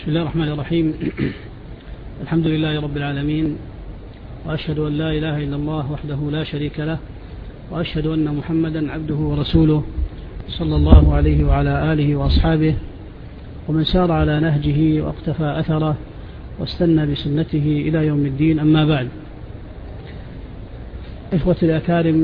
بسم الله الرحمن الرحيم. الحمد لله رب العالمين، وأشهد أن لا إله إلا الله وحده لا شريك له، وأشهد أن محمدا عبده ورسوله صلى الله عليه وعلى آله وأصحابه ومن سار على نهجه واقتفى أثره واستنى بسنته إلى يوم الدين. أما بعد، إخوتي الأكارم،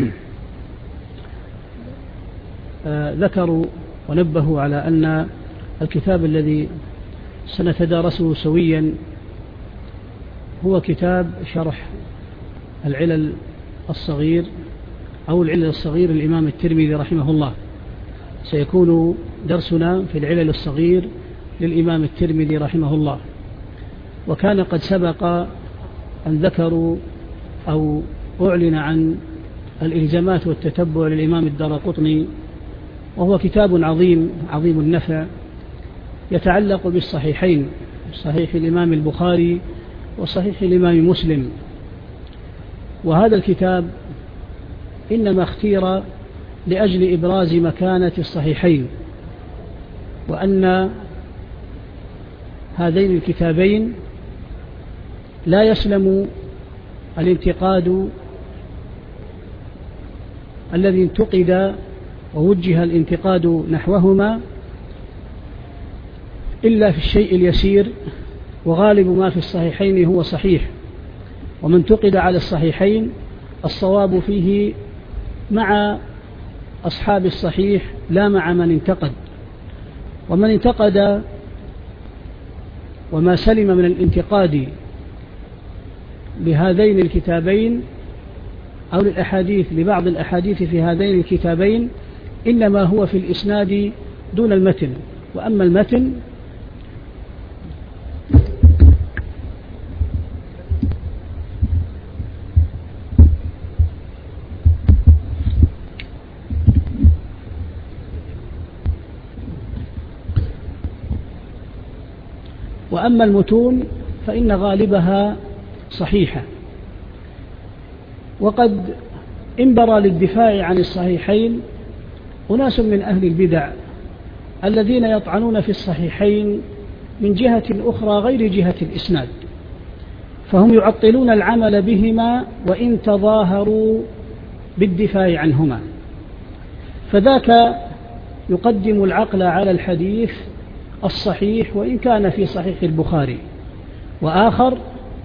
ذكروا ونبهوا على أن الكتاب الذي سنتدارسه سويا هو كتاب شرح العلل الصغير أو العلل الصغير للإمام الترمذي رحمه الله. سيكون درسنا في العلل الصغير للإمام الترمذي رحمه الله. وكان قد سبق أن ذكروا أو أعلن عن الإلزامات والتتبع للإمام الدارقطني، وهو كتاب عظيم عظيم النفع يتعلق بالصحيحين، صحيح الإمام البخاري وصحيح الإمام مسلم. وهذا الكتاب إنما اختير لأجل إبراز مكانة الصحيحين، وأن هذين الكتابين لا يسلم الانتقاد الذي انتقد ووجه الانتقاد نحوهما إلا في الشيء اليسير، وغالب ما في الصحيحين هو صحيح. ومن انتقد على الصحيحين الصواب فيه مع أصحاب الصحيح لا مع من انتقد. ومن انتقد وما سلم من الانتقاد لهذين الكتابين أو للأحاديث لبعض الأحاديث في هذين الكتابين إنما هو في الإسناد دون المتن. وأما المتن وأما المتون فإن غالبها صحيحة. وقد انبرى للدفاع عن الصحيحين أناس من أهل البدع الذين يطعنون في الصحيحين من جهة أخرى غير جهة الإسناد، فهم يعطلون العمل بهما وإن تظاهروا بالدفاع عنهما. فذاك يقدم العقل على الحديث الصحيح وإن كان في صحيح البخاري، وآخر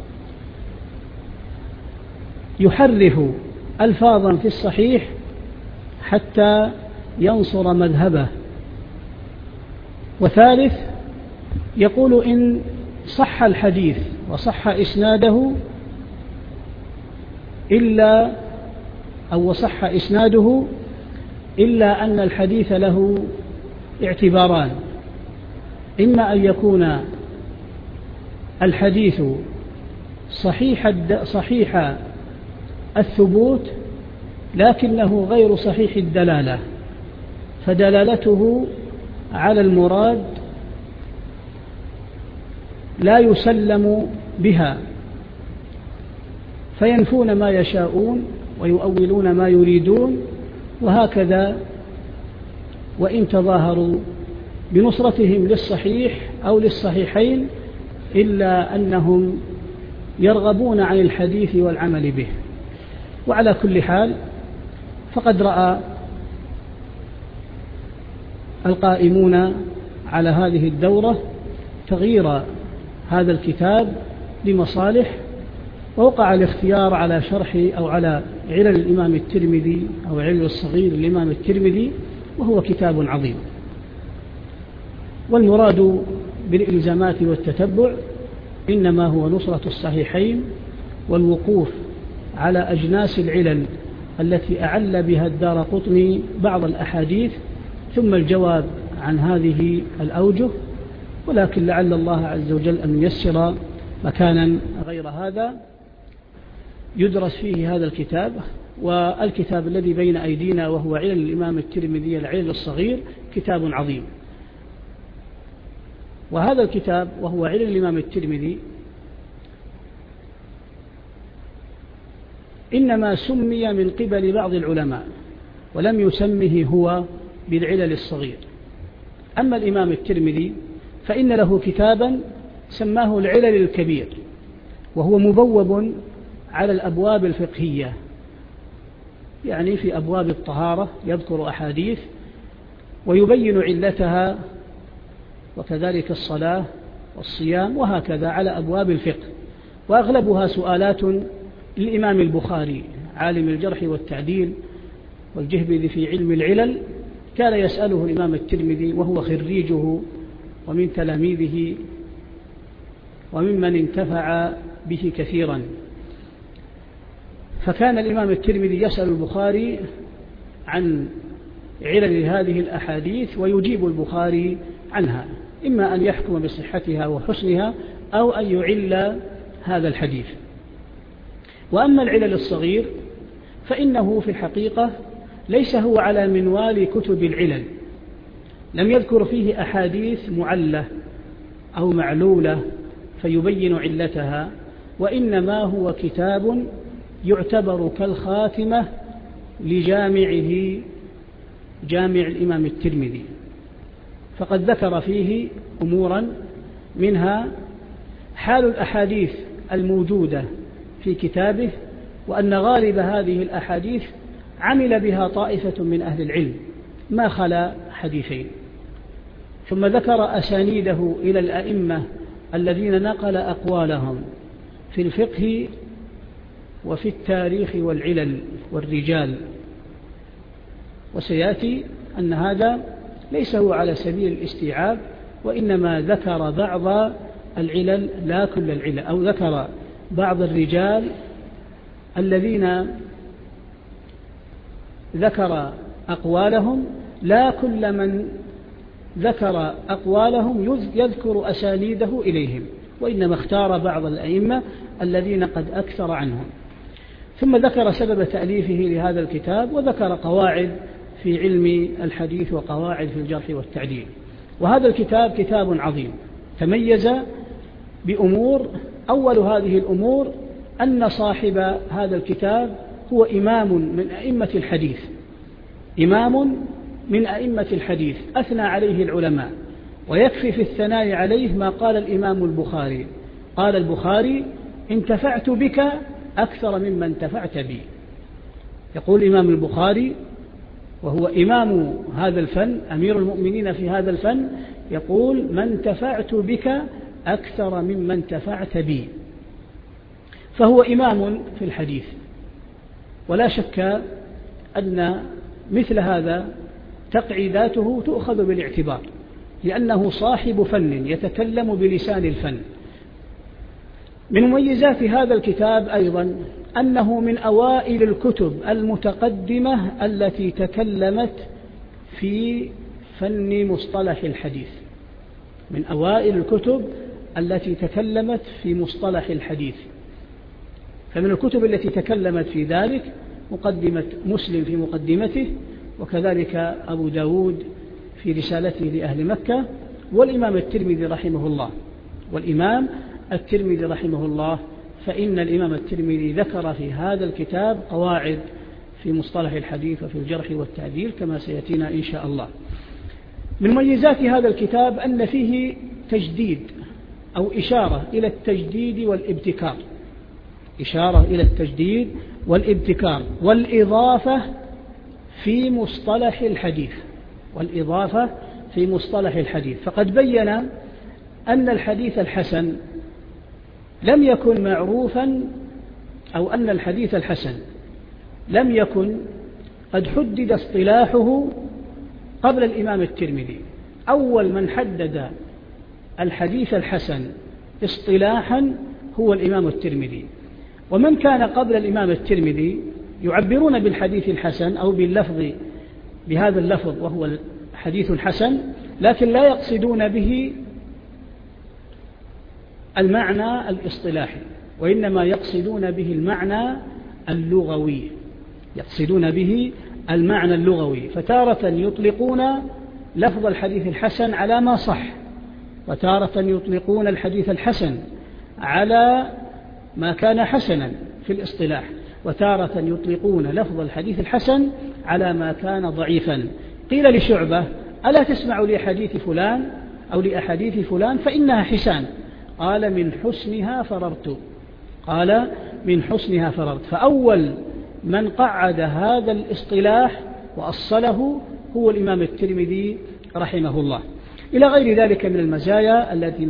يحرف ألفاظا في الصحيح حتى ينصر مذهبه، وثالث يقول إن صح الحديث وصح إسناده وصح إسناده إلا أن الحديث له اعتباران: إما أن يكون الحديث صحيح الثبوت لكنه غير صحيح الدلالة، فدلالته على المراد لا يسلم بها، فينفون ما يشاءون ويؤولون ما يريدون، وهكذا وإن تظاهروا بنصرتهم للصحيح أو للصحيحين إلا أنهم يرغبون عن الحديث والعمل به. وعلى كل حال فقد رأى القائمون على هذه الدورة تغيير هذا الكتاب لمصالح، ووقع الاختيار على شرح أو على علل الإمام الترمذي أو علل الصغير للإمام الترمذي، وهو كتاب عظيم. والمراد بالإلزامات والتتبع إنما هو نصرة الصحيحين والوقوف على أجناس العلل التي أعل بها الدارقطني بعض الأحاديث، ثم الجواب عن هذه الأوجه. ولكن لعل الله عز وجل أن ييسر مكانا غير هذا يدرس فيه هذا الكتاب. والكتاب الذي بين أيدينا وهو علل الإمام الترمذي العلل الصغير كتاب عظيم. وهذا الكتاب وهو علل الإمام الترمذي إنما سمي من قبل بعض العلماء ولم يسمه هو بالعلل الصغير. أما الإمام الترمذي فإن له كتابا سماه العلل الكبير، وهو مبوب على الأبواب الفقهية، يعني في أبواب الطهارة يذكر أحاديث ويبين علتها، وكذلك الصلاة والصيام وهكذا على أبواب الفقه، وأغلبها سؤالات للإمام البخاري عالم الجرح والتعديل والجهبذ في علم العلل، كان يسأله الإمام الترمذي وهو خريجه ومن تلاميذه وممن انتفع به كثيرا. فكان الإمام الترمذي يسأل البخاري عن علل هذه الأحاديث ويجيب البخاري عنها، إما أن يحكم بصحتها وحسنها أو أن يعل هذا الحديث. وأما العلل الصغير فإنه في الحقيقة ليس هو على منوال كتب العلل، لم يذكر فيه أحاديث معلة أو معلولة فيبين علتها، وإنما هو كتاب يعتبر كالخاتمة لجامعه جامع الإمام الترمذي، فقد ذكر فيه أمورا منها حال الأحاديث الموجودة في كتابه، وأن غالب هذه الأحاديث عمل بها طائفة من أهل العلم ما خلا حديثين، ثم ذكر أسانيده إلى الأئمة الذين نقل أقوالهم في الفقه وفي التاريخ والعلل والرجال. وسيأتي أن هذا ليس هو على سبيل الاستيعاب، وإنما ذكر بعض العلل لا كل العلل، أو ذكر بعض الرجال الذين ذكر أقوالهم، لا كل من ذكر أقوالهم يذكر أسانيده إليهم، وإنما اختار بعض الأئمة الذين قد أكثر عنهم. ثم ذكر سبب تأليفه لهذا الكتاب، وذكر قواعد في علم الحديث وقواعد في الجرح والتعديل. وهذا الكتاب كتاب عظيم تميز بأمور، أول هذه الأمور أن صاحب هذا الكتاب هو إمام من أئمة الحديث، إمام من أئمة الحديث أثنى عليه العلماء، ويكفي في الثناء عليه ما قال الإمام البخاري، قال البخاري: انتفعت بك أكثر مما انتفعت بي. يقول الإمام البخاري وهو إمام هذا الفن، أمير المؤمنين في هذا الفن، يقول: ما انتفعت بك أكثر مما انتفعت بي. فهو إمام في الحديث، ولا شك أن مثل هذا تقعيداته تؤخذ بالاعتبار، لأنه صاحب فن يتكلم بلسان الفن. من مميزات هذا الكتاب أيضا أنه من أوائل الكتب المتقدمة التي تكلمت في فن مصطلح الحديث، من أوائل الكتب التي تكلمت في مصطلح الحديث. فمن الكتب التي تكلمت في ذلك مقدمة مسلم في مقدمته، وكذلك أبو داود في رسالته لأهل مكة، والإمام الترمذي رحمه الله. والإمام الترمذي رحمه الله، فإن الإمام الترمذي ذكر في هذا الكتاب قواعد في مصطلح الحديث وفي الجرح والتعديل كما سيأتينا إن شاء الله. من مميزات هذا الكتاب أن فيه تجديد أو إشارة إلى التجديد والابتكار، إشارة إلى التجديد والابتكار والإضافة في مصطلح الحديث، والإضافة في مصطلح الحديث. فقد بين أن الحديث الحسن لم يكن معروفا، أو أن الحديث الحسن لم يكن قد حدد اصطلاحه قبل الإمام الترمذي. أول من حدد الحديث الحسن اصطلاحا هو الإمام الترمذي، ومن كان قبل الإمام الترمذي يعبرون بالحديث الحسن أو باللفظ بهذا اللفظ وهو الحديث الحسن، لكن لا يقصدون به المعنى الاصطلاحي، وإنما يقصدون به المعنى اللغوي، يقصدون به المعنى اللغوي. فتارة يطلقون لفظ الحديث الحسن على ما صح، وتارة يطلقون الحديث الحسن على ما كان حسنا في الاصطلاح، وتارة يطلقون لفظ الحديث الحسن على ما كان ضعيفا. قيل لشعبة: ألا تسمع لحديث فلان أو لأحاديث فلان فإنها حسان. قال من حسنها فررت، قال من حسنها فررت. فأول من قعد هذا الاصطلاح وأصله هو الإمام الترمذي رحمه الله، إلى غير ذلك من المزايا التي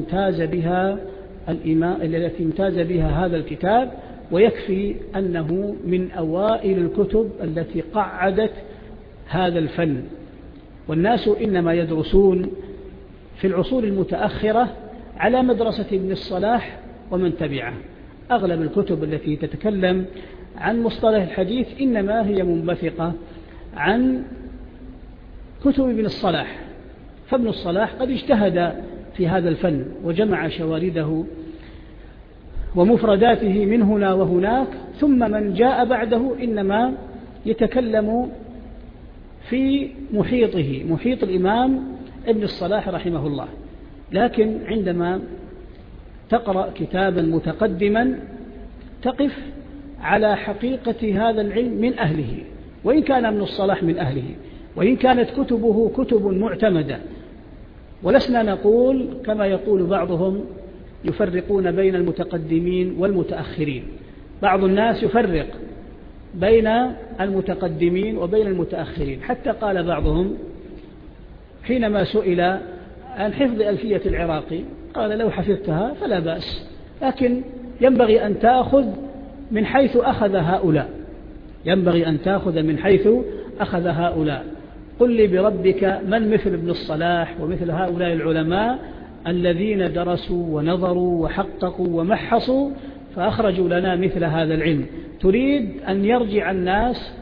امتاز بها هذا الكتاب. ويكفي أنه من أوائل الكتب التي قعدت هذا الفن، والناس إنما يدرسون في العصور المتأخرة على مدرسة ابن الصلاح ومن تبعه. أغلب الكتب التي تتكلم عن مصطلح الحديث إنما هي منبثقة عن كتب ابن الصلاح، فابن الصلاح قد اجتهد في هذا الفن وجمع شوارده ومفرداته من هنا وهناك، ثم من جاء بعده إنما يتكلم في محيطه، محيط الإمام ابن الصلاح رحمه الله. لكن عندما تقرأ كتابا متقدما تقف على حقيقة هذا العلم من أهله، وإن كان ابن الصلاح من أهله، وإن كانت كتبه كتب معتمدة. ولسنا نقول كما يقول بعضهم يفرقون بين المتقدمين والمتأخرين. بعض الناس يفرق بين المتقدمين وبين المتأخرين، حتى قال بعضهم حينما سئل عن حفظ ألفية العراقي قال لو حفظتها فلا بأس، لكن ينبغي أن تأخذ من حيث أخذ هؤلاء، ينبغي أن تأخذ من حيث أخذ هؤلاء. قل لي بربك من مثل ابن الصلاح ومثل هؤلاء العلماء الذين درسوا ونظروا وحققوا ومحصوا فأخرجوا لنا مثل هذا العلم. تريد أن يرجع الناس،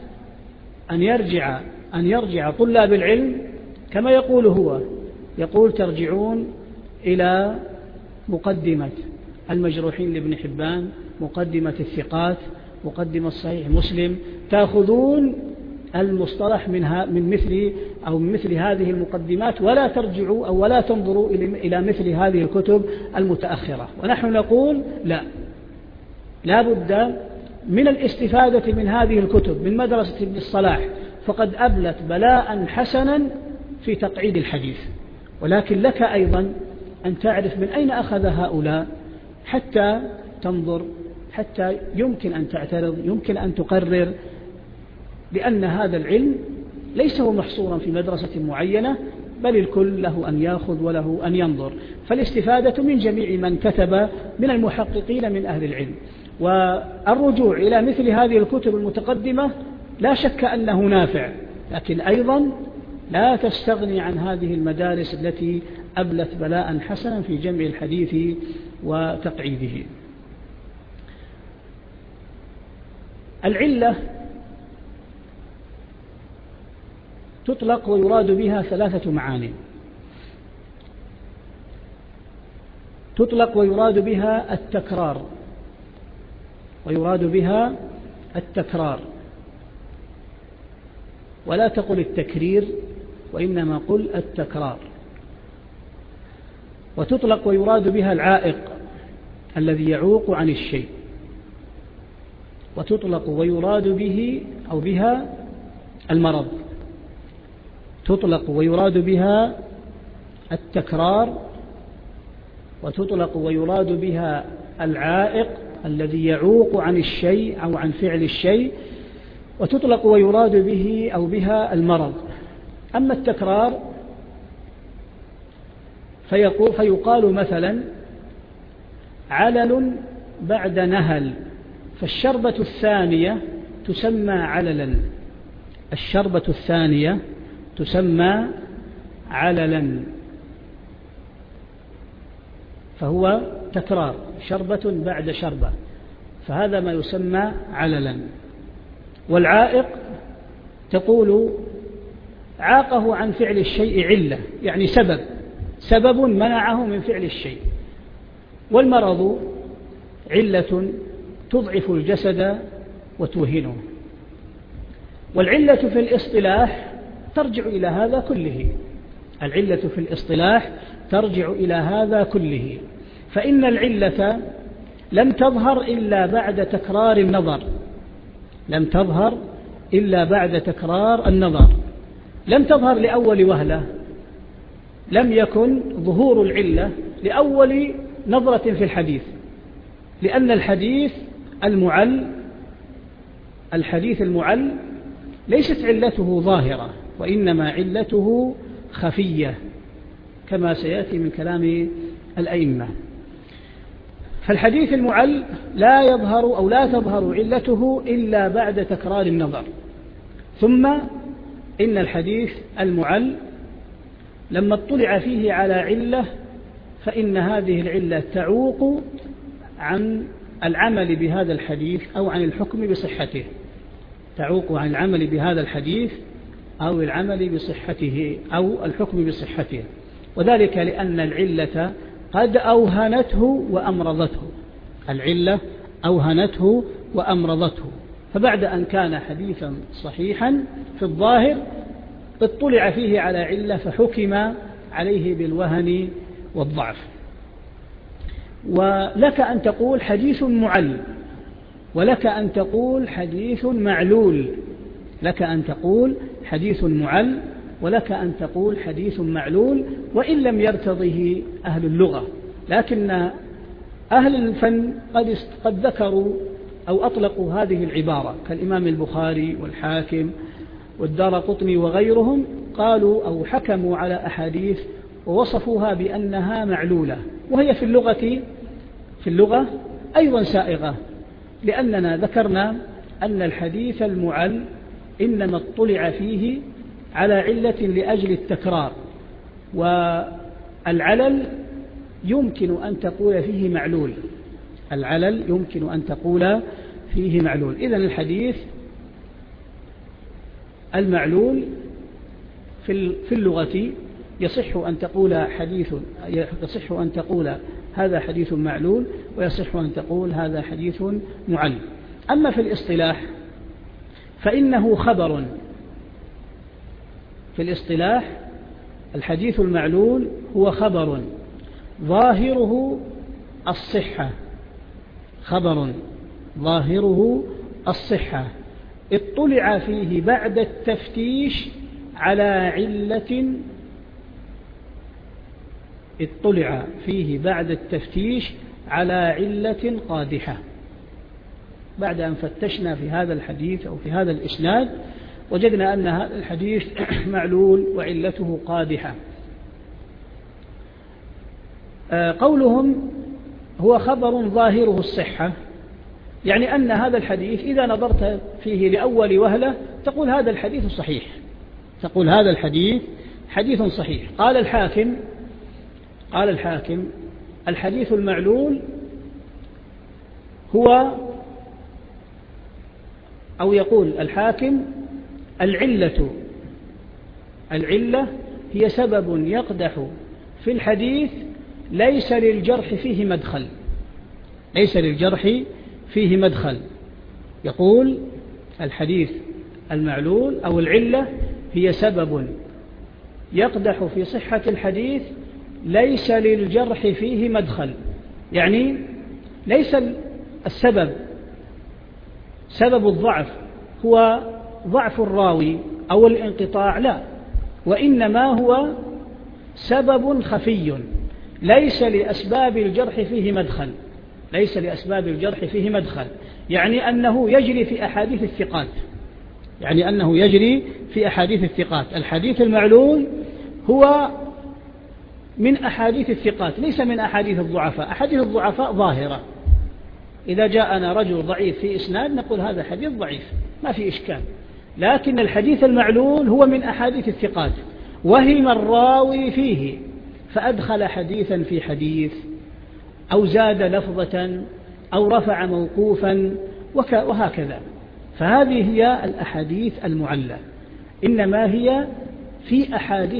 أن يرجع طلاب العلم كما يقول هو، يقول ترجعون إلى مقدمة المجروحين لابن حبان، مقدمة الثقات، مقدمة صحيح مسلم، تأخذون المصطلح من مثل هذه المقدمات، ولا ترجعوا أو ولا تنظروا إلى مثل هذه الكتب المتأخرة. ونحن نقول لا بد من الاستفادة من هذه الكتب من مدرسة ابن الصلاح، فقد أبلت بلاء حسنا في تقعيد الحديث. ولكن لك أيضا أن تعرف من أين أخذ هؤلاء حتى تنظر، حتى يمكن أن تعترض، يمكن أن تقرر، لأن هذا العلم ليس هو محصورا في مدرسة معينة، بل الكل له أن يأخذ وله أن ينظر. فالاستفادة من جميع من كتب من المحققين من أهل العلم، والرجوع إلى مثل هذه الكتب المتقدمة لا شك أنه نافع، لكن أيضا لا تستغني عن هذه المدارس التي أبلت بلاء حسنا في جمع الحديث وتقعيده. العلة تطلق ويراد بها ثلاثة معاني. تطلق ويراد بها التكرار، ويراد بها التكرار، ولا تقل التكرير وإنما قل التكرار. وتطلق ويراد بها العائق الذي يعوق عن الشيء، وتطلق ويراد به أو بها المرض. تطلق ويراد بها التكرار، وتطلق ويراد بها العائق الذي يعوق عن الشيء أو عن فعل الشيء، وتطلق ويراد به أو بها المرض. أما التكرار فيقال مثلا علل بعد نهل، فالشربة الثانية تسمى عللا، الشربة الثانية تسمى عللا، فهو تكرار، شربة بعد شربة، فهذا ما يسمى عللا. والعائق تقول عاقه عن فعل الشيء علة، يعني سبب منعه من فعل الشيء. والمرض علة تضعف الجسد وتوهنه. والعلة في الاصطلاح ترجع إلى هذا كله، العلة في الاصطلاح ترجع إلى هذا كله. فإن العلة لم تظهر إلا بعد تكرار النظر، لم تظهر إلا بعد تكرار النظر، لم تظهر لأول وهلة، لم يكن ظهور العلة لأول نظرة في الحديث، لأن الحديث المعل ليست علته ظاهرة، وإنما علته خفية كما سيأتي من كلام الأئمة. فالحديث المعل لا يظهر أو لا تظهر علته إلا بعد تكرار النظر. ثم إن الحديث المعل لما اطلع فيه على علة فإن هذه العلة تعوق عن العمل بهذا الحديث أو عن الحكم بصحته، تعوق عن العمل بهذا الحديث أو العمل بصحته أو الحكم بصحته، وذلك لأن العلة قد أوهنته وأمرضته، العلة أوهنته وأمرضته، فبعد أن كان حديثا صحيحا في الظاهر اطلع فيه على علة فحكم عليه بالوهن والضعف. ولك أن تقول حديث معل، ولك أن تقول حديث معلول، لك أن تقول حديث معل ولك أن تقول حديث معلول، وإن لم يرتضه أهل اللغة، لكن أهل الفن قد ذكروا أو أطلقوا هذه العبارة كالإمام البخاري والحاكم والدارقطني وغيرهم، قالوا أو حكموا على أحاديث ووصفوها بأنها معلولة، وهي في اللغة أيضا سائغة، لأننا ذكرنا أن الحديث المعل إنما اطلع فيه على علة لأجل التكرار، والعلل يمكن أن تقول فيه معلول، العلل يمكن أن تقول فيه معلول. إذن الحديث المعلول في اللغة يصح أن تقول هذا حديث معلول، ويصح أن تقول هذا حديث معل. أما في الاصطلاح فإنه خبر، في الاصطلاح الحديث المعلول هو خبر ظاهره الصحة، خبر ظاهره الصحة اطلع فيه بعد التفتيش على علة، اطلع فيه بعد التفتيش على علة قادحة. بعد أن فتشنا في هذا الحديث أو في هذا الإسناد وجدنا أن هذا الحديث معلول وعلته قادحة. قولهم هو خبر ظاهره الصحة، يعني أن هذا الحديث إذا نظرت فيه لأول وهلة تقول هذا الحديث صحيح، تقول هذا الحديث حديث صحيح. قال الحاكم الحديث المعلول هو، أو يقول الحاكم العلة هي سبب يقدح في الحديث ليس للجرح فيه مدخل، يقول الحديث المعلول أو العلة هي سبب يقدح في صحة الحديث ليس للجرح فيه مدخل، يعني ليس سبب الضعف هو ضعف الراوي أو الانقطاع، لا، وإنما هو سبب خفي ليس لأسباب الجرح فيه مدخل، يعني أنه يجري في أحاديث الثقات، الحديث المعلول هو من أحاديث الثقات ليس من أحاديث الضعفاء. أحاديث الضعفاء ظاهرة، إذا جاءنا رجل ضعيف في إسناد نقول هذا حديث ضعيف ما في إشكال، لكن الحديث المعلول هو من أحاديث الثقات، وهم الراوي فيه فأدخل حديثا في حديث أو زاد لفظة أو رفع موقوفا وهكذا. فهذه هي الأحاديث المعلة، إنما هي في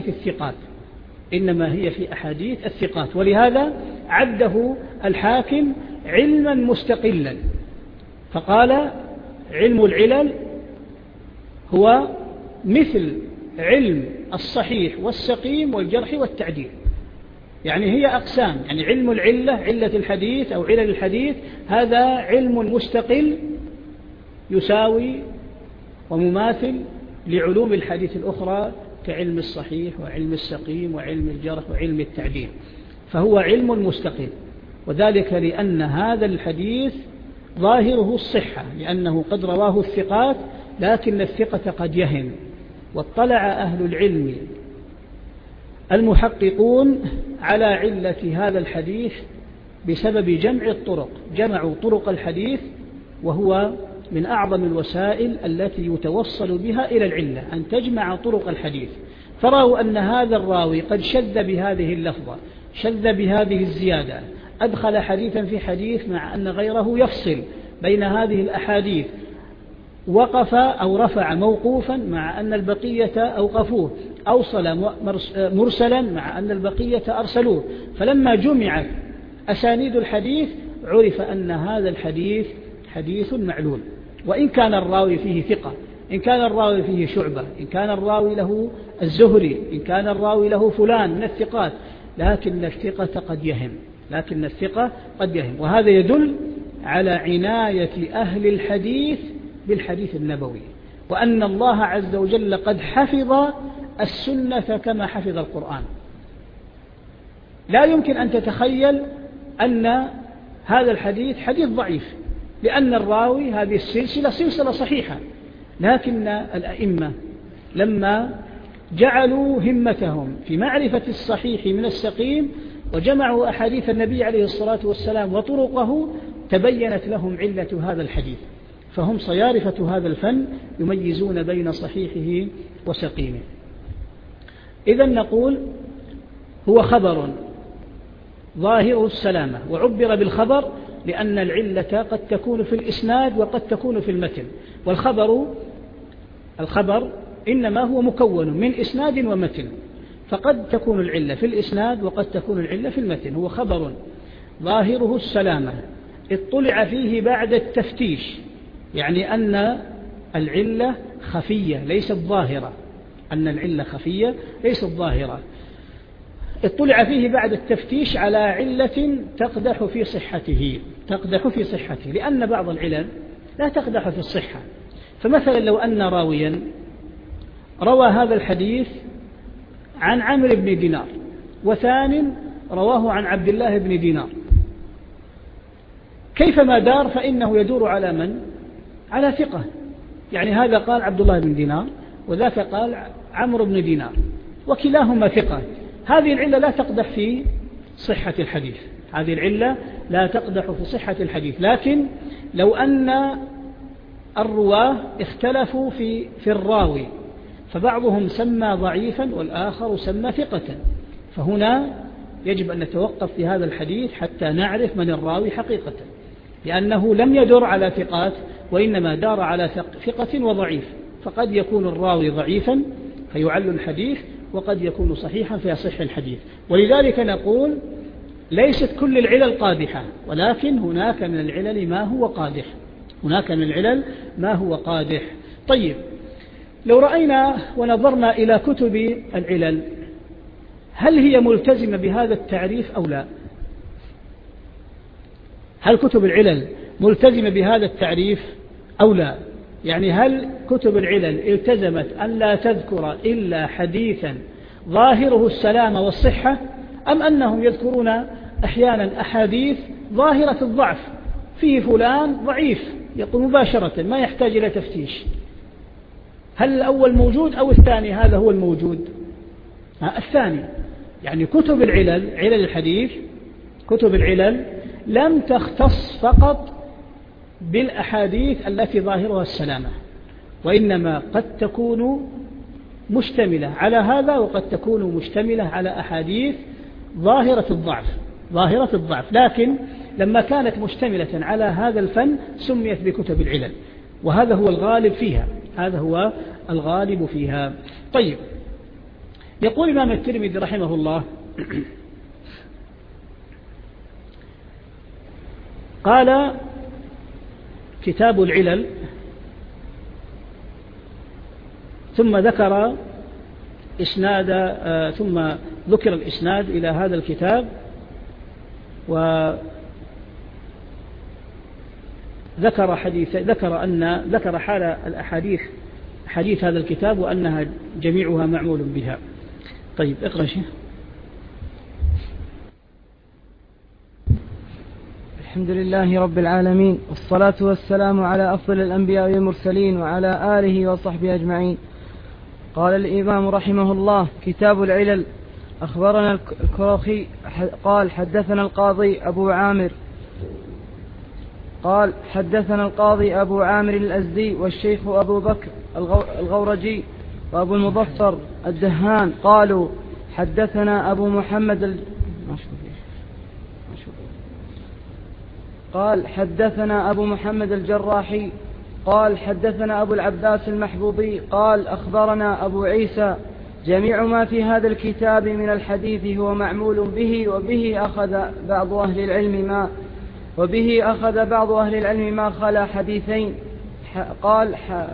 أحاديث الثقات، ولهذا عده الحاكم علما مستقلا، فقال علم العلل هو مثل علم الصحيح والسقيم والجرح والتعديل، يعني هي أقسام، يعني علم العلة، علة الحديث أو علل الحديث، هذا علم مستقل يساوي ومماثل لعلوم الحديث الأخرى كعلم الصحيح وعلم السقيم وعلم الجرح وعلم التعديل، فهو علم مستقل. وذلك لأن هذا الحديث ظاهره الصحة، لأنه قد رواه الثقات، لكن الثقة قد يهم. واطلع أهل العلم المحققون على علة هذا الحديث بسبب جمع الطرق، جمعوا طرق الحديث، وهو من أعظم الوسائل التي يتوصل بها إلى العلة، أن تجمع طرق الحديث. فرأوا أن هذا الراوي قد شذ بهذه اللفظة، شذ بهذه الزيادة، أدخل حديثا في حديث مع أن غيره يفصل بين هذه الأحاديث، وقف أو رفع موقوفا مع أن البقية أوقفوه، أوصل مرسلا مع أن البقية أرسلوه. فلما جمعت أسانيد الحديث عرف أن هذا الحديث حديث معلول، وإن كان الراوي فيه ثقة، إن كان الراوي فيه شعبة، إن كان الراوي له الزهري، إن كان الراوي له فلان من الثقات، لكن الثقة قد يهم. وهذا يدل على عناية أهل الحديث بالحديث النبوي، وأن الله عز وجل قد حفظ السنة كما حفظ القرآن. لا يمكن أن تتخيل أن هذا الحديث حديث ضعيف، لأن الراوي هذه السلسلة سلسلة صحيحة، لكن الأئمة لما جعلوا همتهم في معرفة الصحيح من السقيم وجمعوا أحاديث النبي عليه الصلاة والسلام وطرقه، تبينت لهم علة هذا الحديث، فهم صيارفة هذا الفن يميزون بين صحيحه وسقيمه. إذن نقول هو خبر ظاهره السلامة، وعبر بالخبر لأن العلة قد تكون في الإسناد وقد تكون في المتن، والخبر إنما هو مكون من إسناد ومتن، فقد تكون العلة في الإسناد وقد تكون العلة في المتن. هو خبر ظاهره السلامة اطلع فيه بعد التفتيش، يعني أن العلة خفية ليست ظاهرة، أن العلة خفية ليست ظاهرة. اطلع فيه بعد التفتيش على علة تقدح في صحته، لأن بعض العلل لا تقدح في الصحة. فمثلا لو أن راويا روى هذا الحديث عن عمرو بن دينار، وثان رواه عن عبد الله بن دينار، كيفما دار فإنه يدور على من؟ على ثقة، يعني هذا قال عبد الله بن دينار وذاك قال عمرو بن دينار، وكلاهما ثقة. هذه العلة لا تقدح في صحة الحديث، لكن لو أن الرواه اختلفوا في الراوي، فبعضهم سمى ضعيفا والآخر سمى ثقة، فهنا يجب أن نتوقف في هذا الحديث حتى نعرف من الراوي حقيقة، لأنه لم يدر على ثقات وإنما دار على ثقة وضعيف، فقد يكون الراوي ضعيفا فيعل الحديث، وقد يكون صحيحا فيصح الحديث. ولذلك نقول ليست كل العلل قادحة، ولكن هناك من العلل ما هو قادح. طيب، لو رأينا ونظرنا إلى كتب العلل، هل هي ملتزمة بهذا التعريف أو لا؟ هل كتب العلل ملتزمة بهذا التعريف أو لا؟ يعني هل كتب العلل التزمت أن لا تذكر إلا حديثا ظاهره السلامة والصحة، أم أنهم يذكرون أحيانا أحاديث ظاهرة الضعف، فيه فلان ضعيف يقول مباشرة ما يحتاج إلى تفتيش؟ هل الأول موجود أو الثاني هذا هو الموجود؟ الثاني. يعني كتب العلل، علل الحديث، كتب العلل لم تختص فقط بالأحاديث التي ظاهرها السلامة، وإنما قد تكون مشتملة على هذا، وقد تكون مشتملة على أحاديث ظاهرة الضعف، لكن لما كانت مشتملة على هذا الفن سميت بكتب العلل، وهذا هو الغالب فيها. طيب، يقول الإمام الترمذي رحمه الله: قال كتاب العلل، ثم ذكر الإسناد إلى هذا الكتاب، وذكر ذكر حال الأحاديث حديث هذا الكتاب وأنها جميعها معمول بها. طيب اقرأ شيخ. الحمد لله رب العالمين، والصلاة والسلام على أفضل الأنبياء والمرسلين وعلى آله وصحبه أجمعين. قال الإمام رحمه الله: كتاب العلل. أخبرنا الكرخي قال حدثنا القاضي أبو عامر الأزدي والشيخ أبو بكر الغورجي وأبو المظفر الدهان قالوا حدثنا أبو محمد الجراحي قال حدثنا أبو العباس المحبوبي قال أخبرنا أبو عيسى: جميع ما في هذا الكتاب من الحديث هو معمول به، وبه أخذ بعض أهل العلم ما خلا حديثين. قال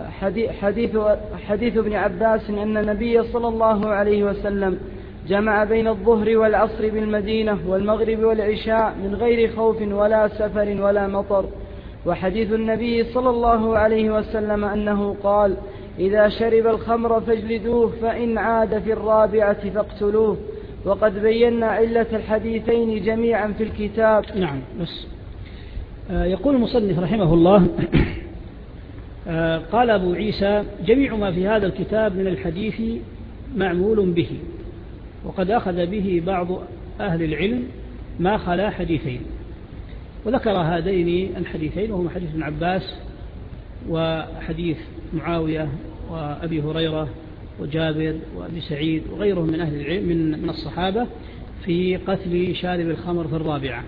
حديث ابن عباس أن النبي صلى الله عليه وسلم جمع بين الظهر والعصر بالمدينة والمغرب والعشاء من غير خوف ولا سفر ولا مطر. وحديث النبي صلى الله عليه وسلم أنه قال: إذا شرب الخمر فاجلدوه، فإن عاد في الرابعة فاقتلوه. وقد بينا علة الحديثين جميعا في الكتاب. نعم. بس يقول المصنف رحمه الله: قال أبو عيسى: جميع ما في هذا الكتاب من الحديث معمول به، وقد أخذ به بعض أهل العلم ما خلا حديثين. وذكر هذين الحديثين وهما حديث ابن عباس وحديث معاوية وأبي هريرة وجابر وأبي سعيد وغيرهم من أهل العلم من الصحابة في قتل شارب الخمر في الرابعة.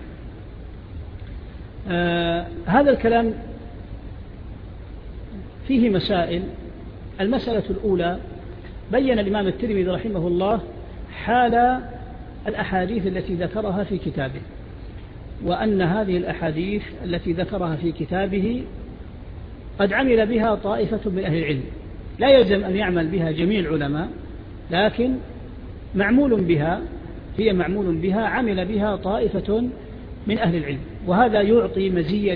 هذا الكلام فيه مسائل. المسألة الأولى: بين الإمام الترمذي رحمه الله حال الأحاديث التي ذكرها في كتابه، وأن هذه الأحاديث التي ذكرها في كتابه قد عمل بها طائفة من أهل العلم، لا يلزم أن يعمل بها جميع العلماء، لكن معمول بها عمل بها طائفة من أهل العلم، وهذا يعطي مزية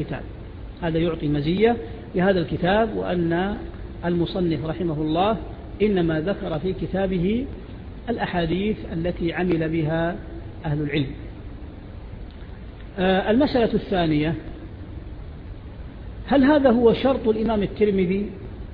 لهذا الكتاب، وأن المصنف رحمه الله إنما ذكر في كتابه الأحاديث التي عمل بها أهل العلم. المسألة الثانية: هل هذا هو شرط الإمام الترمذي؟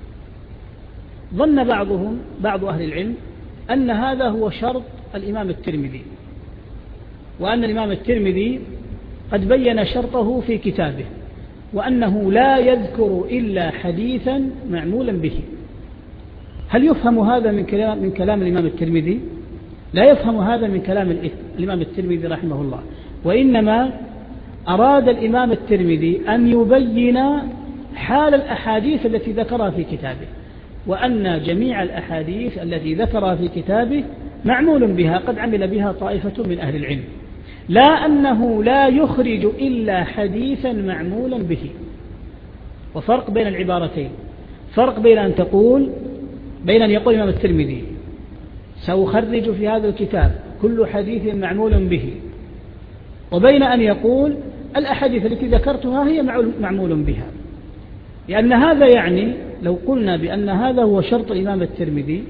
ظن بعض أهل العلم أن هذا هو شرط الإمام الترمذي، وأن الإمام الترمذي قد بين شرطه في كتابه، وأنه لا يذكر إلا حديثا معمولا به. هل يفهم هذا من كلام الإمام الترمذي؟ لا يفهم هذا من كلام الإمام الترمذي رحمه الله، وإنما أراد الإمام الترمذي أن يبين حال الأحاديث التي ذكرها في كتابه، وأن جميع الأحاديث التي ذكرها في كتابه معمول بها، قد عمل بها طائفة من أهل العلم، لا أنه لا يخرج إلا حديثا معمولا به. وفرق بين العبارتين، فرق بين أن يقول الإمام الترمذي: سأخرج في هذا الكتاب كل حديث معمول به، وبين أن يقول: الأحاديث التي ذكرتها هي معمول بها. لأن هذا يعني لو قلنا بأن هذا هو شرط الإمام الترمذي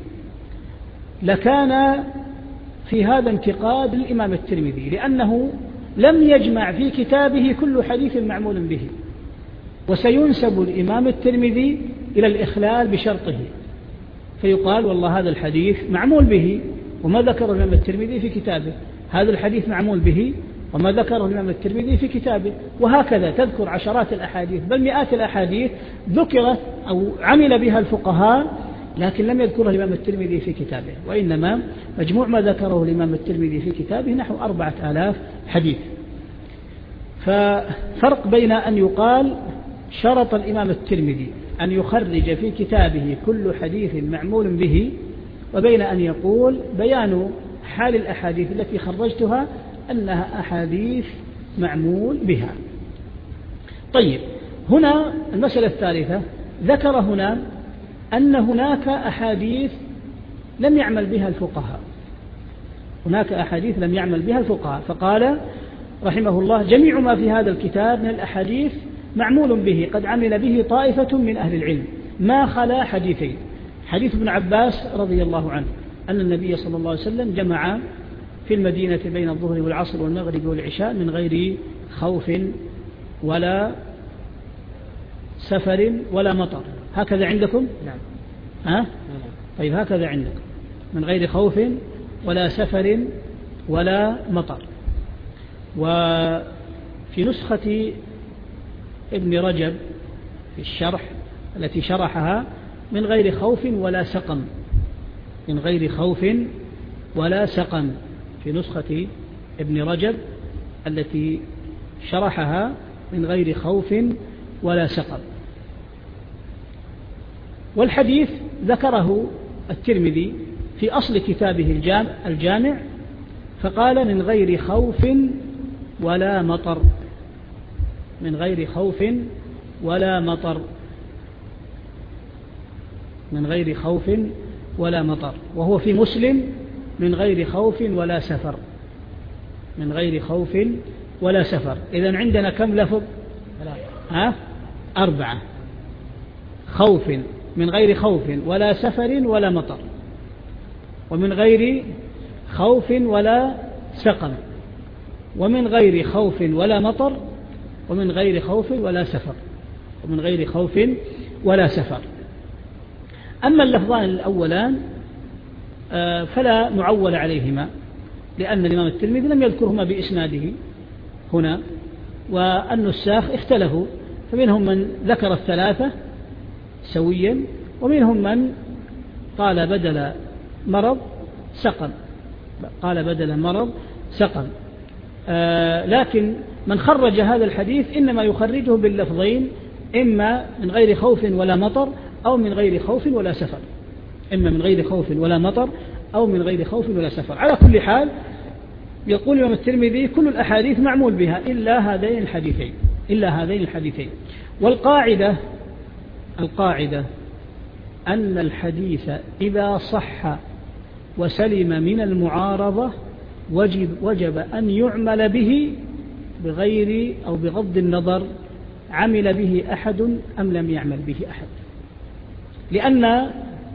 لكان في هذا انتقاد للإمام الترمذي، لأنه لم يجمع في كتابه كل حديث معمول به، وسينسب الإمام الترمذي إلى الإخلال بشرطه، فيقال: والله هذا الحديث معمول به وما ذكره الإمام الترمذي في كتابه، هذا الحديث معمول به وما ذكره الإمام الترمذي في كتابه. وهكذا تذكر عشرات الأحاديث بل مئات الأحاديث ذكرت أو عمل بها الفقهاء، لكن لم يذكرها الإمام الترمذي في كتابه، وإنما مجموع ما ذكره الإمام الترمذي في كتابه نحو 4000 حديث. ففرق بين أن يقال شرط الإمام الترمذي أن يخرج في كتابه كل حديث معمول به، وبين أن يقول بيان حال الأحاديث التي خرجتها أنها أحاديث معمول بها. طيب، هنا المسألة الثالثة: ذكر هنا أن هناك أحاديث لم يعمل بها الفقهاء، فقال رحمه الله: جميع ما في هذا الكتاب من الأحاديث معمول به، قد عمل به طائفة من أهل العلم، ما خلا حديثين. حديث ابن عباس رضي الله عنه أن النبي صلى الله عليه وسلم جمع في المدينة بين الظهر والعصر والمغرب والعشاء من غير خوف ولا سفر ولا مطر. هكذا عندكم؟ نعم. ها؟ طيب هكذا عندكم من غير خوف ولا سفر ولا مطر. وفي نسخة ابن رجب في الشرح التي شرحها من غير خوف ولا سقم، من غير خوف ولا سقم، في نسخة ابن رجب التي شرحها من غير خوف ولا سقم. والحديث ذكره الترمذي في أصل كتابه الجامع فقال من غير خوف ولا مطر، من غير خوف ولا مطر، من غير خوف ولا مطر. وهو في مسلم من غير خوف ولا سفر، من غير خوف ولا سفر. إذن عندنا كم لفظ؟ 4. خوف، من غير خوف ولا سفر ولا مطر، ومن غير خوف ولا سقم، ومن غير خوف ولا مطر، ومن غير خوف ولا سفر، ومن غير خوف ولا سفر. أما اللفظان الأولان فلا معول عليهما، لأن الإمام الترمذي لم يذكرهما بإسناده هنا، والنساخ اختلفوا، فمنهم من ذكر 3 سويا، ومنهم من قال بدل مرض سقم، قال بدل مرض سقم. لكن من خرج هذا الحديث إنما يخرجه باللفظين، إما من غير خوف ولا مطر أو من غير خوف ولا سفر، إما من غير خوف ولا مطر أو من غير خوف ولا سفر. على كل حال يقول الإمام الترمذي كل الأحاديث معمول بها إلا هذين الحديثين، إلا هذين الحديثين. والقاعدة أن الحديث إذا صح وسلم من المعارضة وجب أن يعمل به بغير أو بغض النظر عمل به أحد أم لم يعمل به أحد، لأن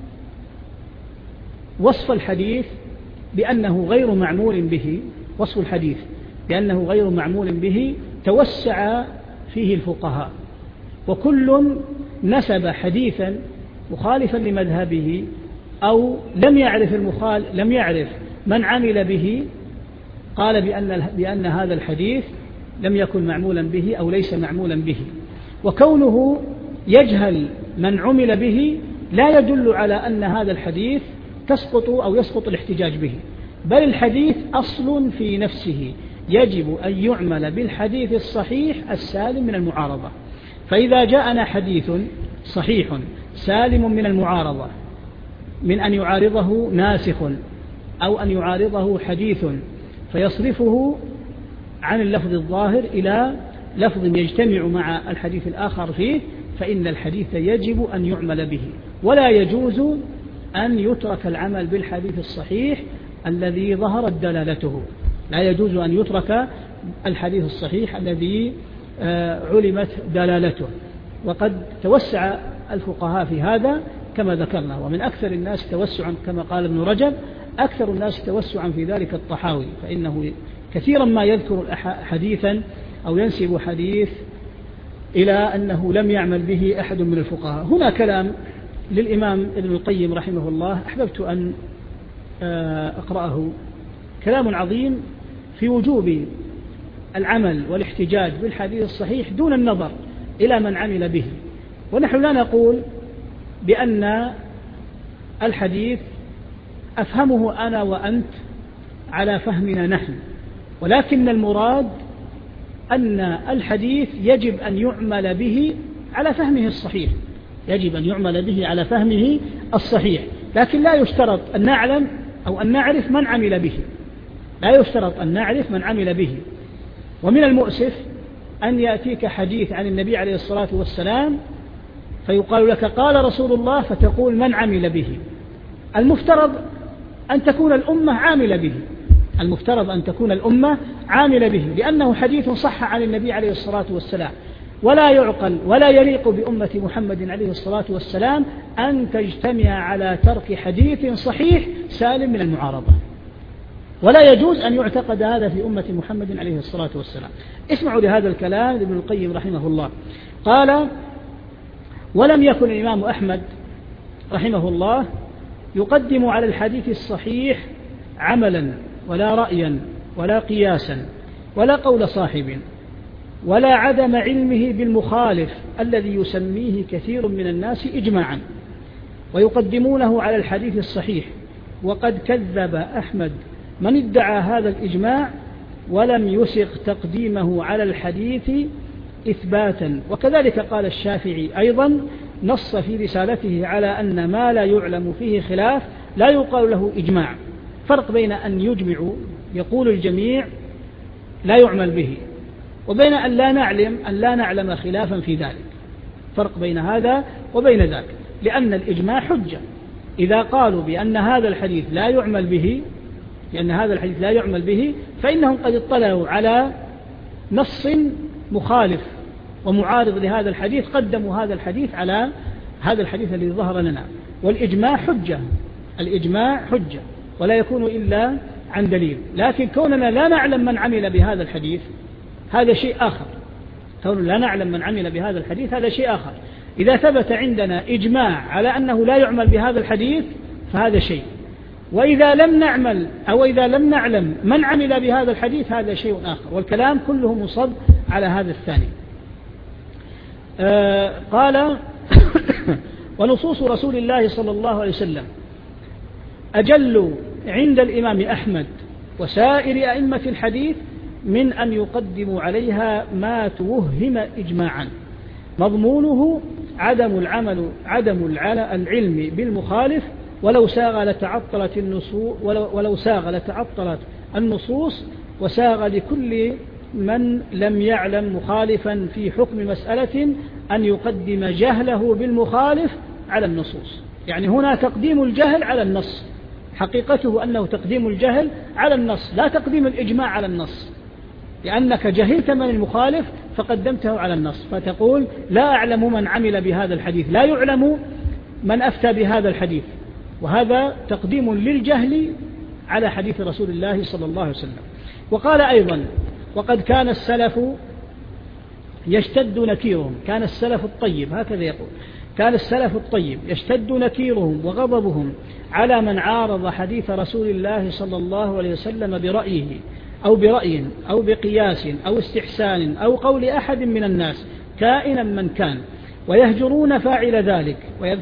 وصف الحديث بأنه غير معمول به، وصف الحديث بأنه غير معمول به توسع فيه الفقهاء، وكل نسب حديثا مخالفا لمذهبه أو لم يعرف من عمل به قال بأن هذا الحديث لم يكن معمولا به أو ليس معمولا به. وكونه يجهل من عمل به لا يدل على أن هذا الحديث يسقط الاحتجاج به، بل الحديث أصل في نفسه، يجب أن يعمل بالحديث الصحيح السالم من المعارضة. فإذا جاءنا حديث صحيح سالم من المعارضة، من أن يعارضه ناسخ أو أن يعارضه حديث فيصرفه عن اللفظ الظاهر إلى لفظ يجتمع مع الحديث الآخر فيه، فإن الحديث يجب أن يعمل به، ولا يجوز أن يترك العمل بالحديث الصحيح الذي ظهرت دلالته، لا يجوز أن يترك الحديث الصحيح الذي علمت دلالته. وقد توسع الفقهاء في هذا كما ذكرنا، ومن أكثر الناس توسعا كما قال ابن رجب، أكثر الناس توسعا في ذلك الطحاوي، فإنه كثيرا ما يذكر حديثا أو ينسب حديث إلى أنه لم يعمل به أحد من الفقهاء. هنا كلام للإمام ابن القيم رحمه الله أحببت أن أقرأه، كلام عظيم في وجوب العمل والاحتجاج بالحديث الصحيح دون النظر إلى من عمل به. ونحن لا نقول بأن الحديث أفهمه أنا وأنت على فهمنا نحن، ولكن المراد أن الحديث يجب أن يعمل به على فهمه الصحيح، يجب أن يعمل به على فهمه الصحيح، لكن لا يشترط أن نعلم أو أن نعرف من عمل به، لا يشترط أن نعرف من عمل به. ومن المؤسف أن يأتيك حديث عن النبي عليه الصلاة والسلام فيقال لك قال رسول الله فتقول من عمل به. المفترض أن تكون الأمة عاملة به، المفترض أن تكون الأمة عاملة به، لأنه حديث صح عن النبي عليه الصلاة والسلام. ولا يعقل ولا يليق بأمة محمد عليه الصلاة والسلام أن تجتمع على ترك حديث صحيح سالم من المعارضة، ولا يجوز أن يعتقد هذا في أمة محمد عليه الصلاة والسلام. اسمعوا لهذا الكلام لابن القيم رحمه الله. قال: ولم يكن الإمام أحمد رحمه الله يقدم على الحديث الصحيح عملا ولا رأيا ولا قياسا ولا قول صاحب ولا عدم علمه بالمخالف الذي يسميه كثير من الناس إجماعا، ويقدمونه على الحديث الصحيح. وقد كذب أحمد من ادعى هذا الإجماع ولم يسغ تقديمه على الحديث إثباتا. وكذلك قال الشافعي أيضا، نص في رسالته على أن ما لا يعلم فيه خلاف لا يقال له إجماع. فرق بين أن يجمع يقول الجميع لا يعمل به، وبين أن لا نعلم خلافا في ذلك. فرق بين هذا وبين ذاك، لأن الإجماع حجة. إذا قالوا بأن هذا الحديث لا يعمل به فإنهم قد اطلعوا على نص مخالف ومعارض لهذا الحديث، قدموا هذا الحديث على هذا الحديث الذي ظهر لنا. والإجماع حجة ولا يكون إلا عن دليل. لكن كوننا لا نعلم من عمل بهذا الحديث هذا شيء آخر. هذا شيء آخر. إذا ثبت عندنا إجماع على أنه لا يعمل بهذا الحديث فهذا شيء، وإذا لم نعلم من عمل بهذا الحديث هذا شيء آخر. والكلام كله مصب على هذا الثاني. قال: ونصوص رسول الله صلى الله عليه وسلم أجل عند الإمام أحمد وسائر أئمة الحديث من أن يقدموا عليها ما توهم إجماعا، مضمونه عدم العلم بالمخالف، ولو ساغ لتعطلت النصوص، وساغ لكل من لم يعلم مخالفا في حكم مسألة أن يقدم جهله بالمخالف على النصوص. يعني هنا تقديم الجهل على النص، حقيقته أنه تقديم الجهل على النص لا تقديم الإجماع على النص، لأنك جهلت من المخالف فقدمته على النص، فتقول لا أعلم من عمل بهذا الحديث، لا يعلم من أفتى بهذا الحديث، وهذا تقديم للجهل على حديث رسول الله صلى الله عليه وسلم. وقال أيضا: وقد كان السلف يشتد نكيرهم، كان السلف الطيب، هكذا يقول، كان السلف الطيب يشتد نكيرهم وغضبهم على من عارض حديث رسول الله صلى الله عليه وسلم برأيه أو برأي أو بقياس أو استحسان أو قول أحد من الناس كائنا من كان، ويهجرون فاعل ذلك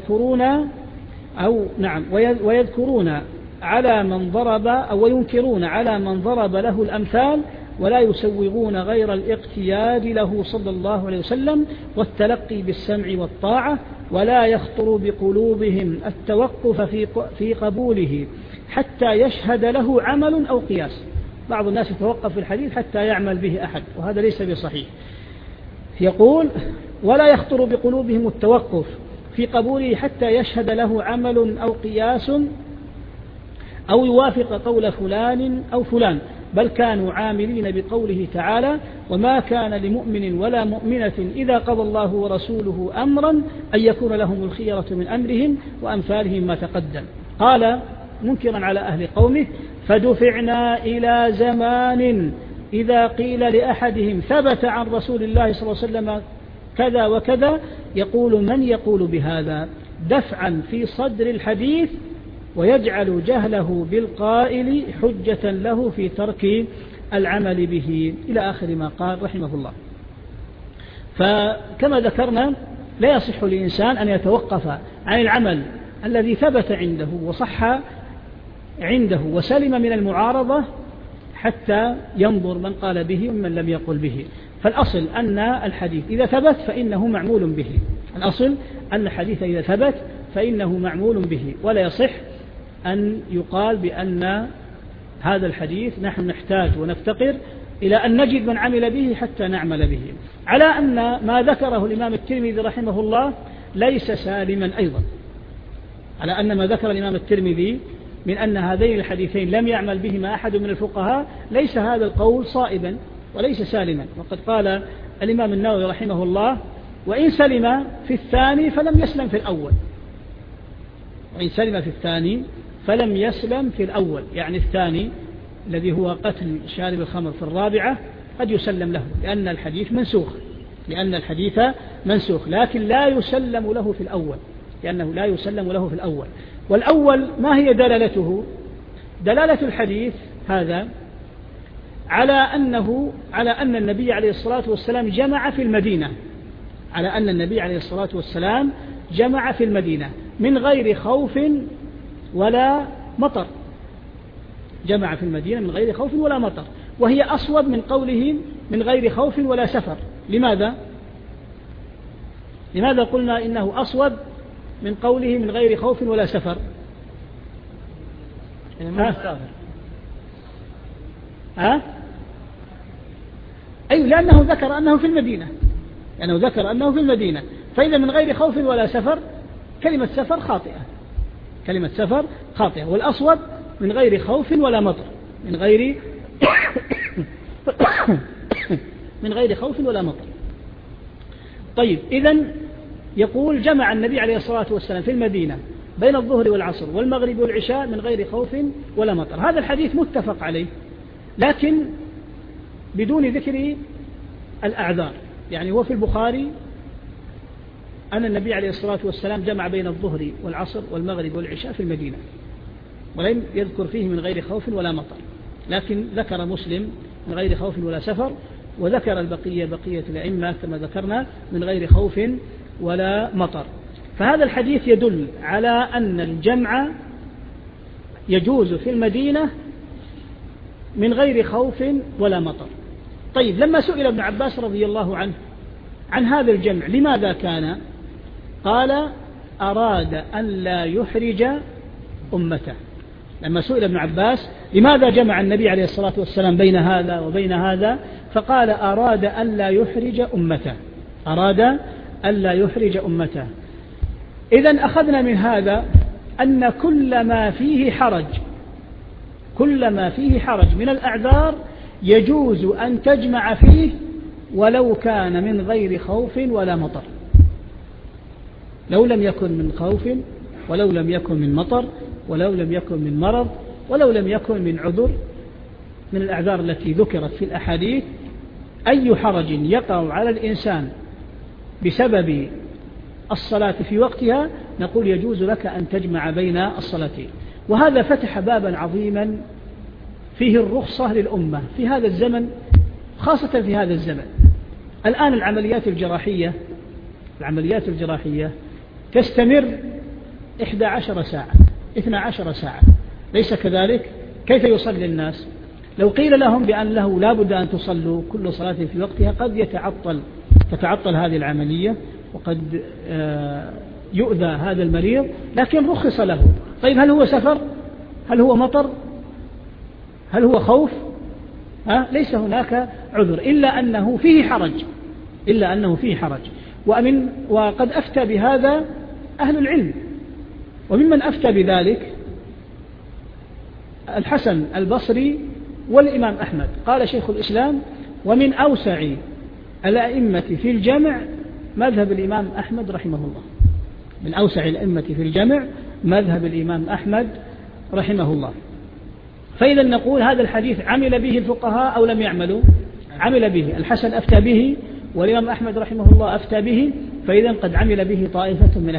ويذكرون على من ضرب أو وينكرون على من ضرب له الأمثال، ولا يسوغون غير الاقتياد له صلى الله عليه وسلم والتلقي بالسمع والطاعة، ولا يخطر بقلوبهم التوقف في قبوله حتى يشهد له عمل أو قياس. بعض الناس يتوقف في الحديث حتى يعمل به أحد، وهذا ليس بصحيح. يقول: ولا يخطر بقلوبهم التوقف في قبوله حتى يشهد له عمل أو قياس أو يوافق قول فلان أو فلان، بل كانوا عاملين بقوله تعالى: وما كان لمؤمن ولا مؤمنة إذا قضى الله ورسوله أمرا أن يكون لهم الخيرة من أمرهم، وأمثالهم ما تقدم. قال منكرا على أهل قومه: فدفعنا إلى زمان إذا قيل لأحدهم ثبت عن رسول الله صلى الله عليه وسلم كذا وكذا، يقول: من يقول بهذا؟ دفعا في صدر الحديث، ويجعل جهله بالقائل حجة له في ترك العمل به، إلى آخر ما قال رحمه الله. فكما ذكرنا لا يصح للإنسان أن يتوقف عن العمل الذي ثبت عنده وصح عنده وسلم من المعارضة حتى ينظر من قال به ومن لم يقل به. فالأصل أن الحديث إذا ثبت فإنه معمول به، الأصل أن الحديث إذا ثبت فإنه معمول به، ولا يصح أن يقال بأن هذا الحديث نحن نحتاج ونفتقر إلى أن نجد من عمل به حتى نعمل به، على أن ما ذكره الإمام الترمذي رحمه الله ليس سالما أيضا، على أن ما ذكر الإمام الترمذي من أن هذين الحديثين لم يعمل بهما أحد من الفقهاء ليس هذا القول صائبا وليس سالما. وقد قال الإمام النووي رحمه الله: وإن سلم في الثاني فلم يسلم في الأول. وإن سلم في الثاني فلم يسلم في الأول، يعني الثاني الذي هو قتل شارب الخمر في الرابعة قد يسلم له لأن الحديث منسوخ، لكن لا يسلم له في الأول، لأنه لا يسلم له في الأول. والأول ما هي دلالته؟ دلالة الحديث هذا على أن النبي عليه الصلاة والسلام جمع في المدينة، على أن النبي عليه الصلاة والسلام جمع في المدينة من غير خوف ولا مطر، جمع في المدينة من غير خوف ولا مطر، وهي أصوب من قوله من غير خوف ولا سفر. لماذا قلنا إنه أصوب من قوله من غير خوف ولا سفر؟ لأنه ذكر أنه في المدينة، فإذا من غير خوف ولا سفر كلمة سفر خاطئة، والأصوب من غير خوف ولا مطر، من غير خوف ولا مطر. طيب، إذن يقول جمع النبي عليه الصلاة والسلام في المدينة بين الظهر والعصر والمغرب والعشاء من غير خوف ولا مطر. هذا الحديث متفق عليه، لكن بدون ذكر الأعذار. يعني هو في البخاري أن النبي عليه الصلاة والسلام جمع بين الظهر والعصر والمغرب والعشاء في المدينة، ولم يذكر فيه من غير خوف ولا مطر، لكن ذكر مسلم من غير خوف ولا سفر، وذكر بقية الأئمة كما ذكرنا من غير خوف ولا مطر. فهذا الحديث يدل على أن الجمع يجوز في المدينة من غير خوف ولا مطر. طيب، لما سئل ابن عباس رضي الله عنه عن هذا الجمع لماذا كان، قال: أراد أن لا يحرج أمته. لما سئل ابن عباس لماذا جمع النبي عليه الصلاة والسلام بين هذا وبين هذا، فقال: أراد أن لا يحرج أمته. إذن أخذنا من هذا أن كل ما فيه حرج من الأعذار يجوز أن تجمع فيه ولو كان من غير خوف ولا مطر، لو لم يكن من خوف ولو لم يكن من مطر ولو لم يكن من مرض ولو لم يكن من عذر من الأعذار التي ذكرت في الأحاديث. أي حرج يقع على الإنسان بسبب الصلاة في وقتها نقول يجوز لك أن تجمع بين الصلاتين. وهذا فتح بابا عظيما فيه الرخصة للأمة في هذا الزمن، خاصة في هذا الزمن. الآن العمليات الجراحية تستمر 11 ساعة 12 ساعة، ليس كذلك؟ كيف يصلي الناس؟ لو قيل لهم بأنه لا بد أن تصلوا كل صلاة في وقتها قد تتعطل هذه العملية، وقد يؤذى هذا المريض، لكن رخص له. طيب، هل هو سفر؟ هل هو مطر؟ هل هو خوف؟ ليس هناك عذر، إلا أنه فيه حرج. وقد أفتى بهذا أهل العلم، وممن أفتى بذلك الحسن البصري والإمام أحمد. قال شيخ الإسلام: ومن أوسع الأئمة في الجمع مذهب الإمام أحمد رحمه الله. من أوسع الأئمة في الجمع مذهب الإمام أحمد رحمه الله. فإذا نقول هذا الحديث عمل به الفقهاء أو لم يعملوا؟ عمل به. الحسن أفتى به والإمام أحمد رحمه الله أفتى به، فإذا قد عمل به طائفة من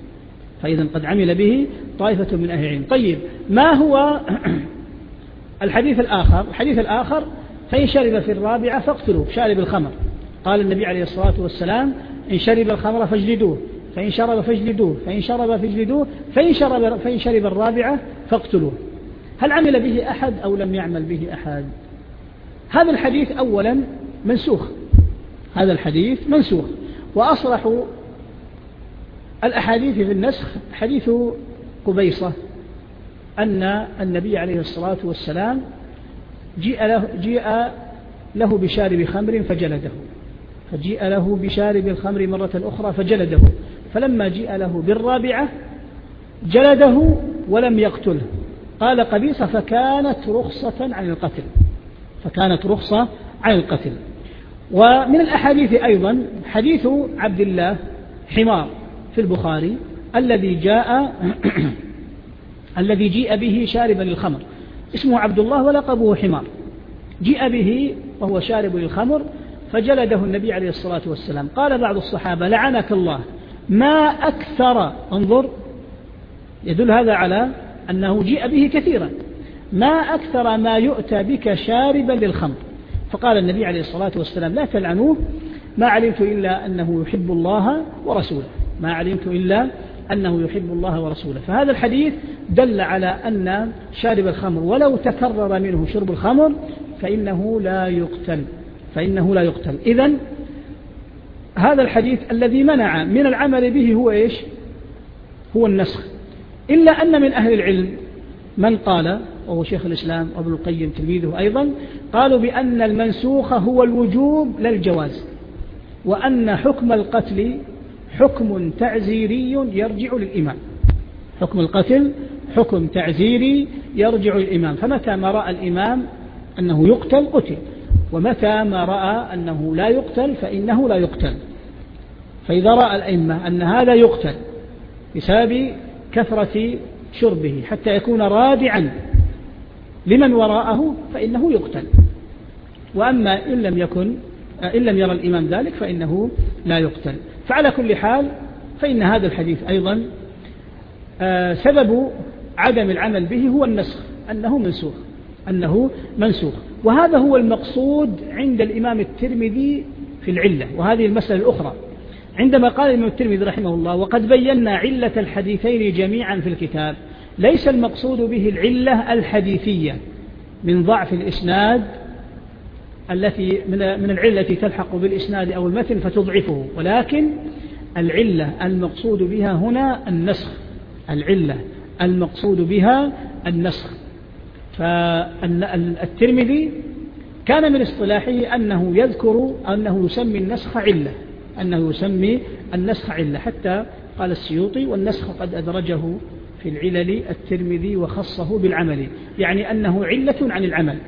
أهل العلم. طيب، ما هو الحديث الآخر؟ الحديث الآخر: فإن شرب في الرابعة فاقتلوه، شارب الخمر. قال النبي عليه الصلاة والسلام: إن شرب الخمر فاجلدوه، فإن شرب فاجلدوه، فإن شرب فاجلدوه، فإن شرب الرابعة فاقتلوه. هل عمل به أحد أو لم يعمل به أحد؟ هذا الحديث أولا منسوخ، وأصرح الأحاديث في النسخ حديث قبيصة أن النبي عليه الصلاة والسلام جيء له بشارب خمر فجلده، فجيء له بشارب الخمر مرة أخرى فجلده، فلما جيء له بالرابعة جلده ولم يقتله. قال قبيصة: فكانت رخصة عن القتل. ومن الأحاديث أيضا حديث عبد الله حمار في البخاري الذي جيء به شاربا للخمر، اسمه عبد الله ولقبه حمار، جيء به وهو شارب للخمر فجلده النبي عليه الصلاة والسلام. قال بعض الصحابة لعنك الله ما أكثر، انظر يدل هذا على أنه جيء به كثيرا، ما أكثر ما يؤتى بك شاربا للخمر. فقال النبي عليه الصلاة والسلام لا تلعنوه ما علمت إلا أنه يحب الله ورسوله، ما علمت إلا أنه يحب الله ورسوله. فهذا الحديث دل على أن شارب الخمر ولو تكرر منه شرب الخمر فإنه لا يقتل. إذن هذا الحديث الذي منع من العمل به هو إيش؟ هو النسخ. إلا أن من أهل العلم من قال، وهو شيخ الإسلام وابن القيم تلميذه أيضا، قالوا بأن المنسوخ هو الوجوب لا الجواز، وأن حكم القتل حكم تعزيري يرجع للإمام، حكم القتل حكم تعزيري يرجع للإمام، فمتى ما رأى الإمام أنه يقتل قتل، ومتى ما رأى أنه لا يقتل فإنه لا يقتل. فإذا رأى الأئمة أن هذا يقتل بسبب كثرة شربه حتى يكون رادعا لمن وراءه فإنه يقتل، وأما إن لم يرى الإمام ذلك فإنه لا يقتل. فعلى كل حال فإن هذا الحديث أيضا سبب عدم العمل به هو النسخ، أنه منسوخ، وهذا هو المقصود عند الإمام الترمذي في العلة. وهذه المسألة الأخرى عندما قال الإمام الترمذي رحمه الله وقد بينا علة الحديثين جميعا في الكتاب، ليس المقصود به العلة الحديثية من ضعف الإسناد التي من العلة التي تلحق بالإسناد أو المتن فتضعفه، ولكن العلة المقصود بها هنا النسخ، العلة المقصود بها النسخ. فالترمذي كان من اصطلاحه أنه يسمي النسخ علة، حتى قال السيوطي والنسخ قد أدرجه في العلل الترمذي وخصه بالعمل، يعني أنه علة عن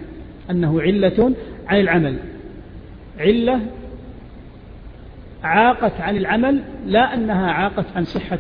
العمل، علة عاقت عن العمل، لا أنها عاقت عن صحة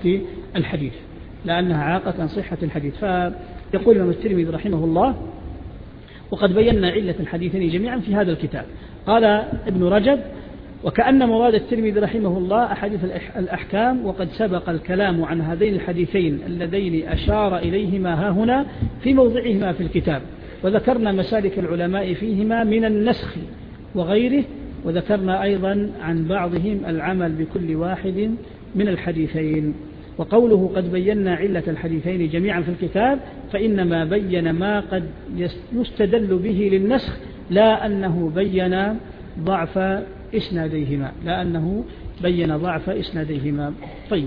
الحديث. فيقول الإمام الترمذي رحمه الله وقد بينا علة الحديثين جميعا في هذا الكتاب. قال ابن رجب وكأن مراد الترمذي رحمه الله أحاديث الأحكام، وقد سبق الكلام عن هذين الحديثين اللذين أشار إليهما ها هنا في موضعهما في الكتاب، وذكرنا مسالك العلماء فيهما من النسخ وغيره، وذكرنا أيضا عن بعضهم العمل بكل واحد من الحديثين. وقوله قد بينا علة الحديثين جميعا في الكتاب فإنما بين ما قد يستدل به للنسخ، لا أنه بين ضعف إسناديهما. طيب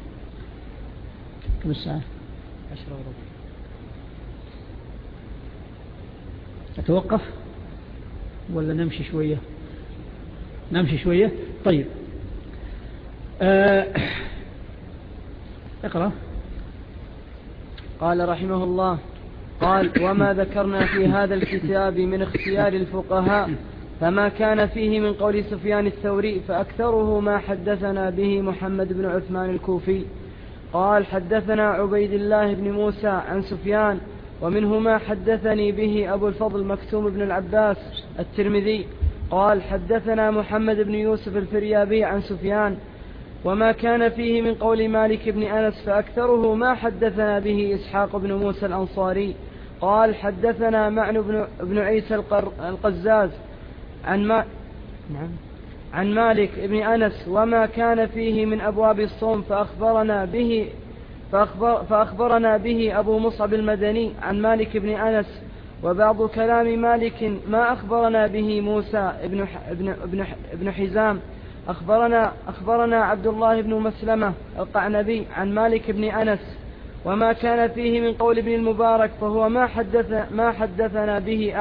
كم الساعة؟ 10:15. أتوقف ولا نمشي شوية؟ طيب اقرأ. قال رحمه الله وما ذكرنا في هذا الكتاب من اختيار الفقهاء فما كان فيه من قول سفيان الثوري فأكثره ما حدثنا به محمد بن عثمان الكوفي قال حدثنا عبيد الله بن موسى عن سفيان، ومنه ما حدثني به أبو الفضل مكتوم بن العباس الترمذي قال حدثنا محمد بن يوسف الفريابي عن سفيان. وما كان فيه من قول مالك بن أنس فأكثره ما حدثنا به إسحاق بن موسى الأنصاري قال حدثنا معن بن عيسى القزاز عن مالك بن أنس. وما كان فيه من أبواب الصوم فأخبرنا به أبو مصعب المدني عن مالك بن أنس. وبعض كلام مالك ما أخبرنا به موسى ابن حزام أخبرنا عبد الله بن مسلمة القعنبي عن مالك بن أنس. وما كان فيه من قول ابن المبارك فهو ما حدثنا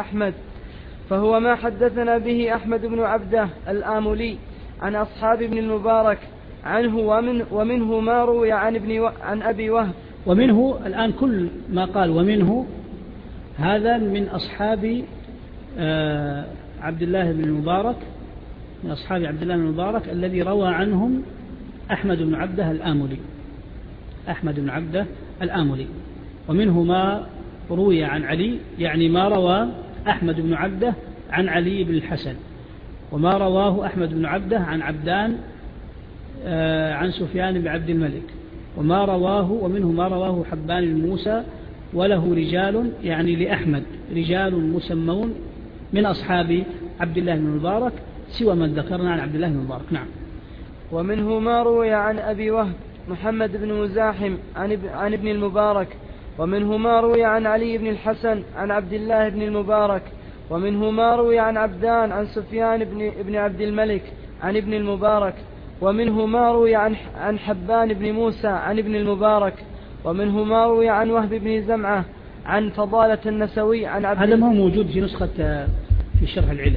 به أحمد بن عبده الآملي عن أصحاب ابن المبارك عنه، ومنه ما روي عن أبي وهب. ومنه الآن كل ما قال ومنه هذا من أصحاب عبد الله بن المبارك من أصحاب عبد الله بن المبارك الذي روى عنهم أحمد بن عبده الآملي، أحمد بن عبده الآملي. ومنه ما روي عن علي، يعني ما روى أحمد بن عبده عن علي بن الحسن، وما رواه أحمد بن عبده عن عبدان عن سفيان بن عبد الملك، ومنه ما رواه حبان بن موسى، وله رجال، يعني لأحمد رجال مسمون من أصحاب عبد الله بن المبارك سوى من ذكرنا عن عبد الله بن المبارك. نعم. ومنه ما روي عن أبي وهب محمد بن مزاحم عن ابن المبارك، ومنه ما روي عن علي بن الحسن عن عبد الله بن المبارك، ومنه ما روي عن عبدان عن سفيان بن عبد الملك عن ابن المبارك، ومنه ما روي عن حبان بن موسى عن ابن المبارك، ومنه ما روي عن وهب بن زمعة عن فضالة النسوي عن عبد. هذا ما هو موجود في نسخة في شرح العلل،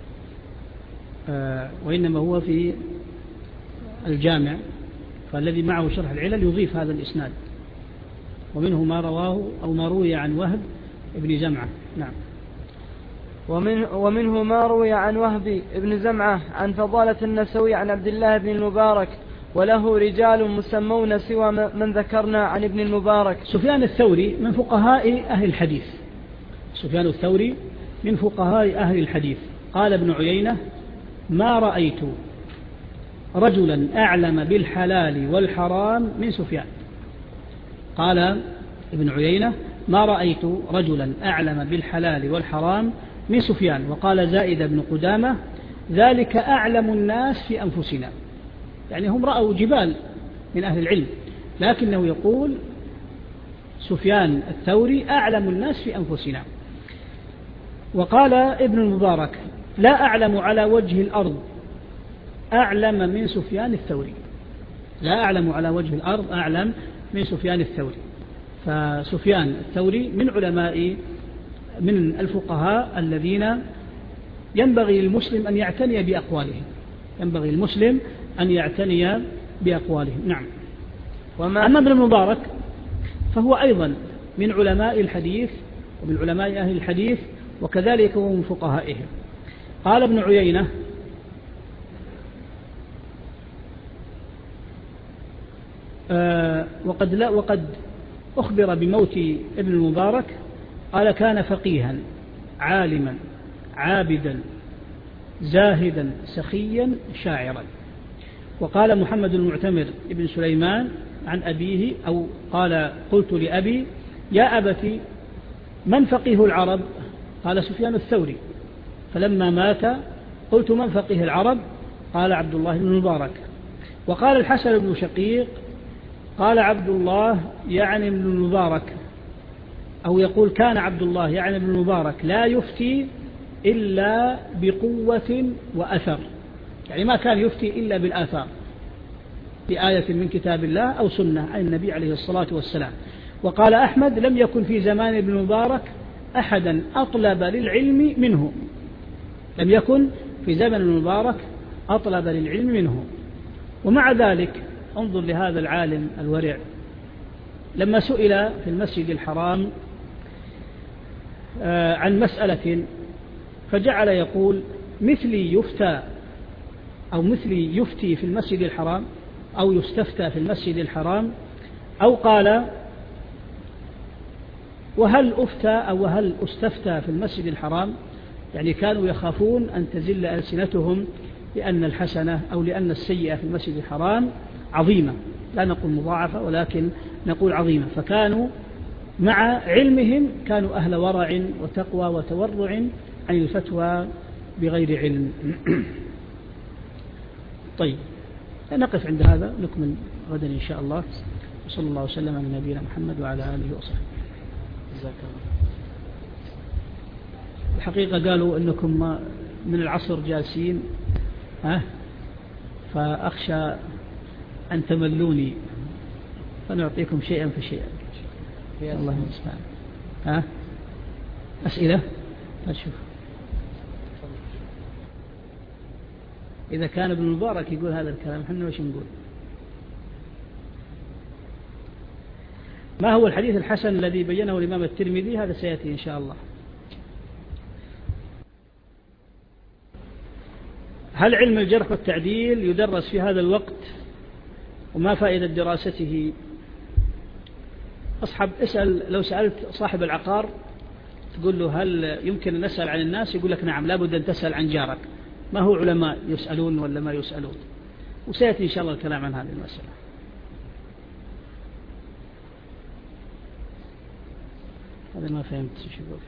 وإنما هو في الجامع، فالذي معه شرح العلل يضيف هذا الإسناد. ومنه ما رواه أو ما روي عن وهب بن زمعة. نعم. ومنه ما روي عن وهب بن زمعة عن فضالة النسوي عن عبد الله بن المبارك، وله رجال مسمون سوى من ذكرنا عن ابن المبارك. سفيان الثوري من فقهاء أهل الحديث، سفيان الثوري من فقهاء أهل الحديث. قال ابن عيينة: ما رأيت رجلا أعلم بالحلال والحرام من سفيان. قال ابن عيينة: ما رأيت رجلا أعلم بالحلال والحرام من سفيان. وقال زائد بن قدامة: ذلك أعلم الناس في أنفسنا، يعني هم رأوا جبال من أهل العلم، لكنه يقول سفيان الثوري أعلم الناس في أنفسنا. وقال ابن المبارك: لا أعلم على وجه الأرض أعلم من سفيان الثوري، لا أعلم على وجه الأرض أعلم من سفيان الثوري. فسفيان الثوري من الفقهاء الذين ينبغي للمسلم أن يعتني بأقوالهم، ينبغي للمسلم أن يعتني بأقوالهم. نعم. أما ابن المبارك فهو أيضا من علماء الحديث ومن علماء أهل الحديث، وكذلك هو من فقهائهم. قال ابن عيينة: وقد أخبر بموت ابن المبارك، قال: كان فقيها عالما عابدا زاهدا سخيا شاعرا. وقال محمد المعتمر ابن سليمان عن أبيه، أو قال: قلت لأبي: يا أبت من فقيه العرب؟ قال: سفيان الثوري. فلما مات قلت: من فقيه العرب؟ قال: عبد الله بن المبارك. وقال الحسن بن شقيق: قال عبد الله يعني ابن المبارك، أو يقول كان عبد الله يعني ابن المبارك لا يفتي إلا بقوة وأثر، يعني ما كان يفتي إلا بالآثار، بآية من كتاب الله أو سنة عن النبي عليه الصلاة والسلام. وقال أحمد: لم يكن في زمان ابن المبارك أحدا أطلب للعلم منه، لم يكن في زمن ابن المبارك أطلب للعلم منه. ومع ذلك انظر لهذا العالم الورع، لما سئل في المسجد الحرام عن مسألة فجعل يقول: مثلي يفتى أو مثلي يفتي في المسجد الحرام أو يستفتى في المسجد الحرام، أو قال: وهل أفتى أو وهل أستفتى في المسجد الحرام، يعني كانوا يخافون أن تزل ألسنتهم لأن الحسنة أو لأن السيئة في المسجد الحرام عظيمة، لا نقول مضاعفة ولكن نقول عظيمة، فكانوا مع علمهم كانوا أهل ورع وتقوى وتورع عن الفتوى بغير علم. طيب، نقف عند هذا، نكمل غدا إن شاء الله. وصلى الله وسلم على نبينا محمد وعلى آله وصحبه. جزاك الله. الحقيقة قالوا أنكم من العصر جالسين، فأخشى أن تملوني، فنعطيكم شيئا فشيئا. الله المستعان. أسئلة؟ نشوف. إذا كان ابن المبارك يقول هذا الكلام، احنا وش نقول؟ ما هو الحديث الحسن الذي بينه الإمام الترمذي؟ هذا سيأتي إن شاء الله. هل علم الجرح والتعديل يدرس في هذا الوقت وما فائدة دراسته؟ اسأل لو سألت صاحب العقار تقول له هل يمكن أن نسأل عن الناس، يقول لك نعم، لابد أن تسأل عن جارك. ما هو علماء يسألون ولا ما يسألون؟ وسيأتي إن شاء الله الكلام عن هذه المسألة. هذا ما فهمت شو يقول.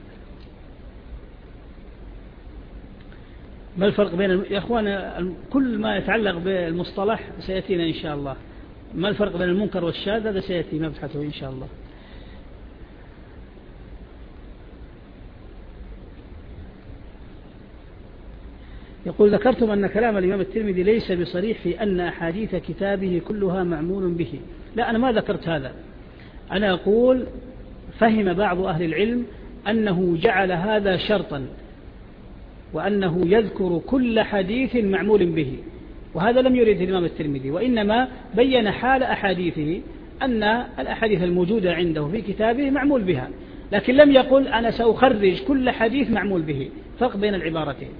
ما الفرق بين يا أخوان كل ما يتعلق بالمصطلح سيأتينا إن شاء الله. ما الفرق بين المنكر والشاذ هذا سيأتي مبحثه إن شاء الله. يقول ذكرتم أن كلام الإمام الترمذي ليس بصريح في أن أحاديث كتابه كلها معمول به. لا، أنا ما ذكرت هذا. أنا أقول فهم بعض أهل العلم أنه جعل هذا شرطا، وأنه يذكر كل حديث معمول به، وهذا لم يريد الإمام الترمذي، وإنما بين حال أحاديثه أن الأحاديث الموجودة عنده في كتابه معمول بها، لكن لم يقل أنا سأخرج كل حديث معمول به. فرق بين العبارتين.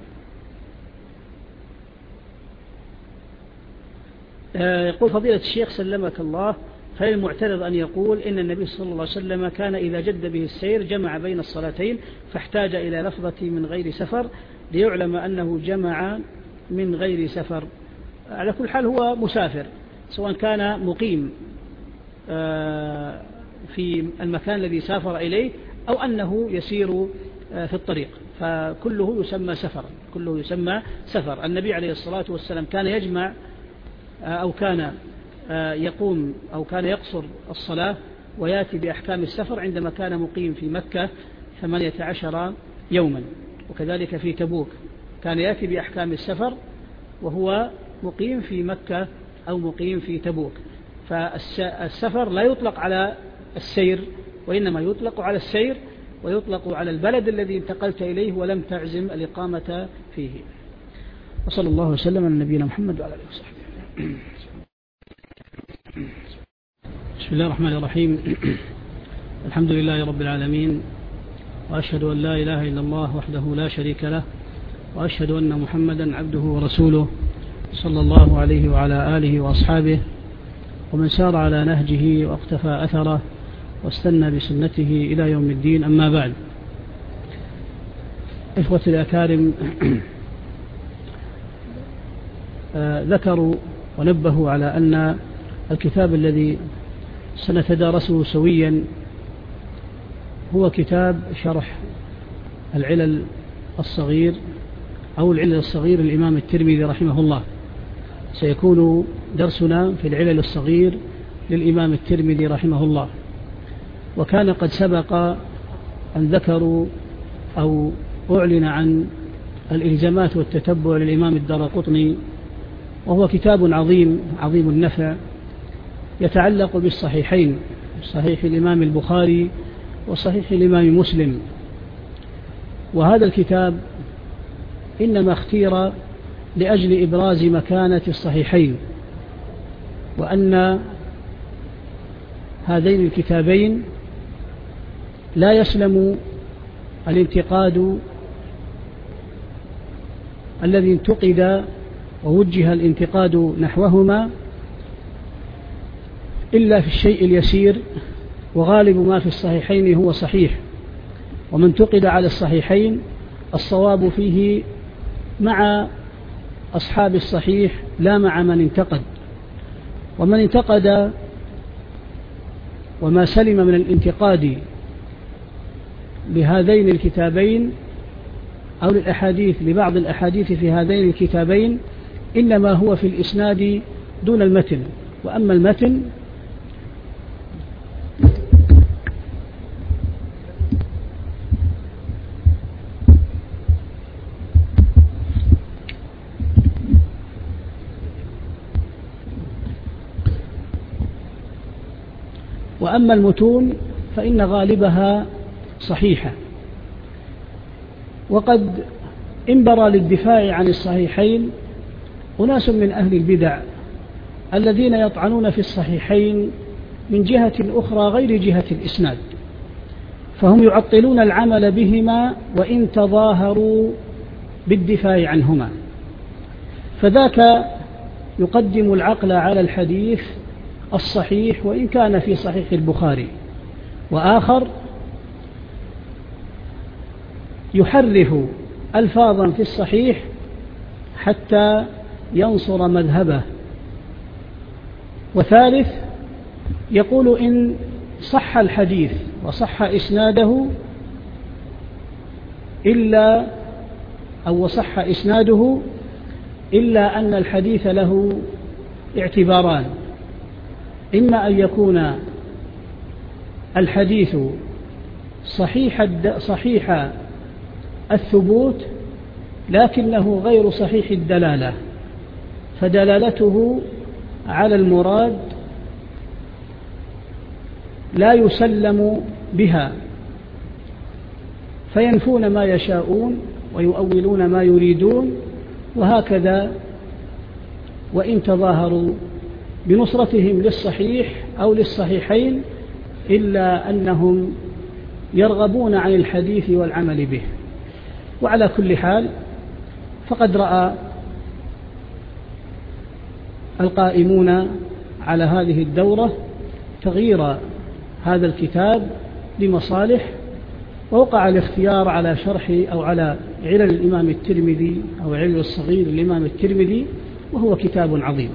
يقول فضيلة الشيخ سلمك الله، فالمعترض أن يقول إن النبي صلى الله عليه وسلم كان إذا جد به السير جمع بين الصلاتين فاحتاج إلى لفظة من غير سفر ليعلم أنه جمع من غير سفر. على كل حال هو مسافر، سواء كان مقيم في المكان الذي سافر إليه أو أنه يسير في الطريق، فكله يسمى سفر، كله يسمى سفر. النبي عليه الصلاة والسلام كان يجمع أو كان يقوم أو كان يقصر الصلاة ويأتي بأحكام السفر عندما كان مقيم في مكة 18 يوما، وكذلك في تبوك كان يأتي بأحكام السفر وهو مقيم في مكة أو مقيم في تبوك. فالسفر لا يطلق على السير، وإنما يطلق على السير ويطلق على البلد الذي انتقلت إليه ولم تعزم الإقامة فيه. وصلى الله وسلم على نبينا محمد وعلى آله وصحبه. بسم الله الرحمن الرحيم. الحمد لله رب العالمين، وأشهد أن لا إله إلا الله وحده لا شريك له، وأشهد أن محمدا عبده ورسوله صلى الله عليه وعلى آله وأصحابه ومن سار على نهجه واقتفى أثره واستنى بسنته إلى يوم الدين. أما بعد، إخوتي الأكارم، ذكروا ونبهوا على أن الكتاب الذي سنتدارسه سويا هو كتاب شرح العلل الصغير أو العلل الصغير للإمام الترمذي رحمه الله. سيكون درسنا في العلل الصغير للإمام الترمذي رحمه الله. وكان قد سبق أن ذكروا أو أعلن عن الإلزامات والتتبع للإمام الدارقطني، وهو كتاب عظيم عظيم النفع يتعلق بالصحيحين، صحيح الإمام البخاري وصحيح الإمام مسلم. وهذا الكتاب إنما اختير لأجل إبراز مكانة الصحيحين، وأن هذين الكتابين لا يسلم الانتقاد الذي انتقد ووجه الانتقاد نحوهما إلا في الشيء اليسير، وغالب ما في الصحيحين هو صحيح. ومن انتقد على الصحيحين الصواب فيه مع أصحاب الصحيح لا مع من انتقد. ومن انتقد وما سلم من الانتقاد لهذين الكتابين أو لبعض الأحاديث في هذين الكتابين إنما هو في الإسناد دون المتن. وأما المتن وأما المتون فإن غالبها صحيحة. وقد انبر للدفاع عن الصحيحين أناس من أهل البدع الذين يطعنون في الصحيحين من جهة أخرى غير جهة الإسناد، فهم يعطلون العمل بهما وإن تظاهروا بالدفاع عنهما. فذاك يقدم العقل على الحديث الصحيح وإن كان في صحيح البخاري، وآخر يحرف ألفاظا في الصحيح حتى ينصر مذهبه، وثالث يقول إن صح الحديث وصح إسناده إلا أن الحديث له اعتباران: إما أن يكون الحديث صحيح الثبوت لكنه غير صحيح الدلالة، فدلالته على المراد لا يسلم بها، فينفون ما يشاءون ويؤولون ما يريدون، وهكذا وإن تظاهروا بنصرتهم للصحيح أو للصحيحين إلا أنهم يرغبون عن الحديث والعمل به. وعلى كل حال فقد رأى القائمون على هذه الدورة تغيير هذا الكتاب لمصالح، ووقع الاختيار على شرح أو على علل الإمام الترمذي أو علل الصغير للإمام الترمذي، وهو كتاب عظيم.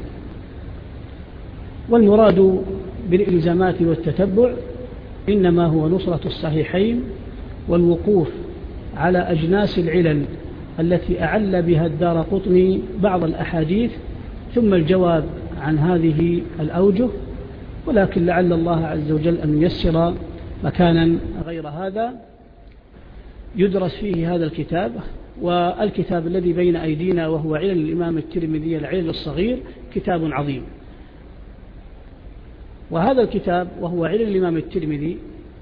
والمراد بالإلزامات والتتبع إنما هو نصرة الصحيحين والوقوف على أجناس العلل التي أعل بها الدارقطني بعض الأحاديث، ثم الجواب عن هذه الأوجه، ولكن لعل الله عز وجل أن ييسر مكانا غير هذا يدرس فيه هذا الكتاب. والكتاب الذي بين أيدينا وهو علل الإمام الترمذي العلل الصغير كتاب عظيم. وهذا الكتاب وهو علل الإمام الترمذي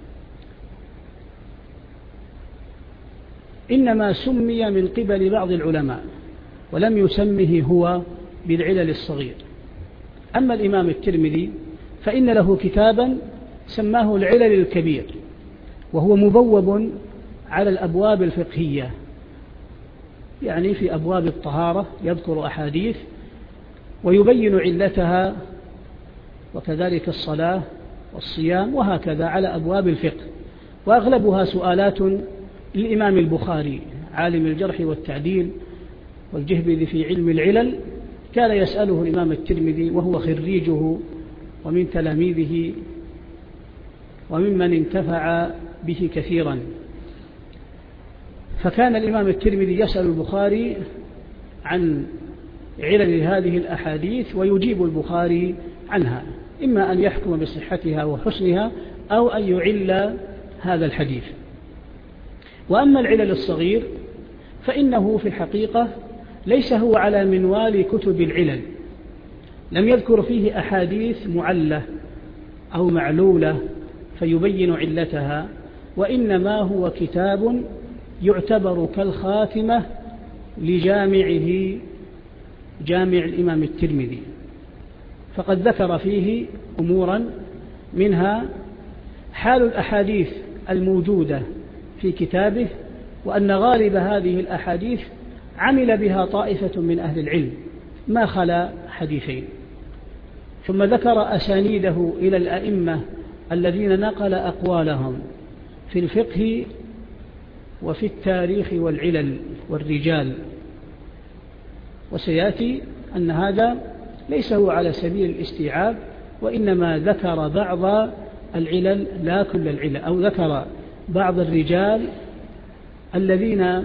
إنما سمي من قبل بعض العلماء ولم يسمه هو بالعلل الصغير. أما الإمام الترمذي فإن له كتابا سماه العلل الكبير، وهو مبوب على الأبواب الفقهية، يعني في أبواب الطهارة يذكر أحاديث ويبين علتها، وكذلك الصلاة والصيام، وهكذا على أبواب الفقه، وأغلبها سؤالات للإمام البخاري عالم الجرح والتعديل والجهبذ في علم العلل، كان يسأله الإمام الترمذي وهو خريجه ومن تلاميذه وممن انتفع به كثيرا. فكان الإمام الترمذي يسأل البخاري عن علل هذه الأحاديث ويجيب البخاري عنها، إما أن يحكم بصحتها وحسنها أو أن يعل هذا الحديث. وأما العلل الصغير فإنه في الحقيقة ليس هو على منوال كتب العلل، لم يذكر فيه أحاديث معلة أو معلولة فيبين علتها، وإنما هو كتاب يعتبر كالخاتمة لجامعه جامع الإمام الترمذي، فقد ذكر فيه أمورا منها حال الأحاديث الموجودة في كتابه، وأن غالب هذه الأحاديث عمل بها طائفة من أهل العلم ما خلا حديثين. ثم ذكر أسانيده إلى الأئمة الذين نقل أقوالهم في الفقه وفي التاريخ والعلل والرجال، وسيأتي أن هذا ليس هو على سبيل الاستيعاب، وإنما ذكر بعض العلل لا كل العلل، أو ذكر بعض الرجال الذين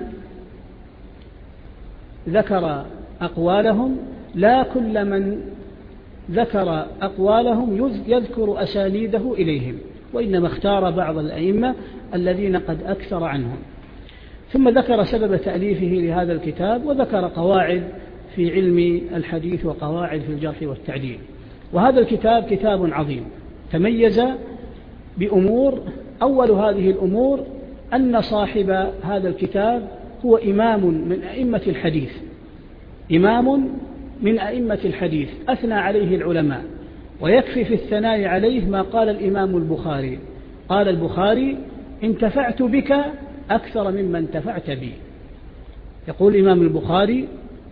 ذكر أقوالهم، لا كل من ذكر أقوالهم يذكر أسانيده إليهم، وإنما اختار بعض الأئمة الذين قد أكثر عنهم. ثم ذكر سبب تأليفه لهذا الكتاب، وذكر قواعد في علم الحديث وقواعد في الجرح والتعديل. وهذا الكتاب كتاب عظيم تميز بأمور. أول هذه الأمور أن صاحب هذا الكتاب هو إمام من أئمة الحديث، إمام من أئمة الحديث أثنى عليه العلماء، ويكفي في الثناء عليه ما قال الإمام البخاري. قال البخاري: انتفعت بك أكثر مما انتفعت بي. يقول الإمام البخاري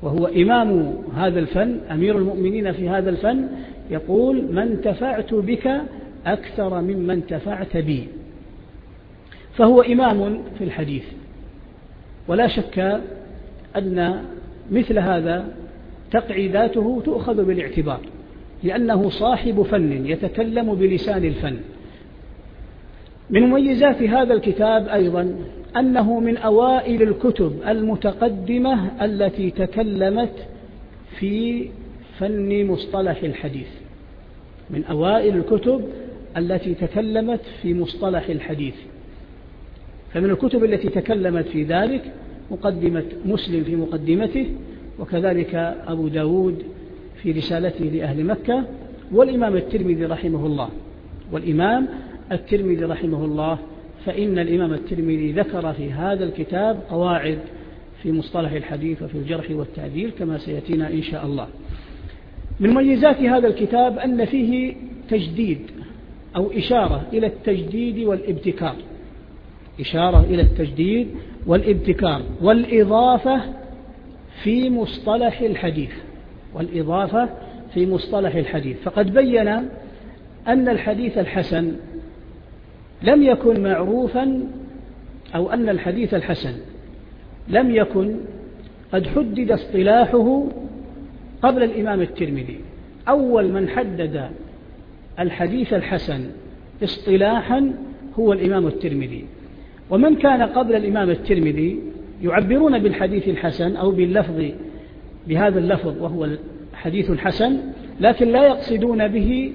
وهو إمام هذا الفن، أمير المؤمنين في هذا الفن، يقول: ما انتفعت بك أكثر مما انتفعت بي. فهو إمام في الحديث، ولا شك أن مثل هذا تقعيداته تؤخذ بالاعتبار، لأنه صاحب فن يتكلم بلسان الفن. من مميزات هذا الكتاب أيضا أنه من أوائل الكتب المتقدمة التي تكلمت في فن مصطلح الحديث، من أوائل الكتب التي تكلمت في مصطلح الحديث. فمن الكتب التي تكلمت في ذلك مقدمة مسلم في مقدمته، وكذلك أبو داود في رسالته لأهل مكة، والإمام الترمذي رحمه الله. والإمام الترمذي رحمه الله، فإن الإمام الترمذي ذكر في هذا الكتاب قواعد في مصطلح الحديث وفي الجرح والتعديل كما سيأتينا إن شاء الله. من مميزات هذا الكتاب أن فيه تجديد أو إشارة إلى التجديد والابتكار، إشارة إلى التجديد والابتكار والإضافة في مصطلح الحديث، والإضافة في مصطلح الحديث. فقد بين أن الحديث الحسن لم يكن معروفا، أو أن الحديث الحسن لم يكن قد حدد اصطلاحه قبل الإمام الترمذي. أول من حدد الحديث الحسن اصطلاحا هو الإمام الترمذي. ومن كان قبل الإمام الترمذي يعبرون بالحديث الحسن أو باللفظ بهذا اللفظ وهو الحديث الحسن، لكن لا يقصدون به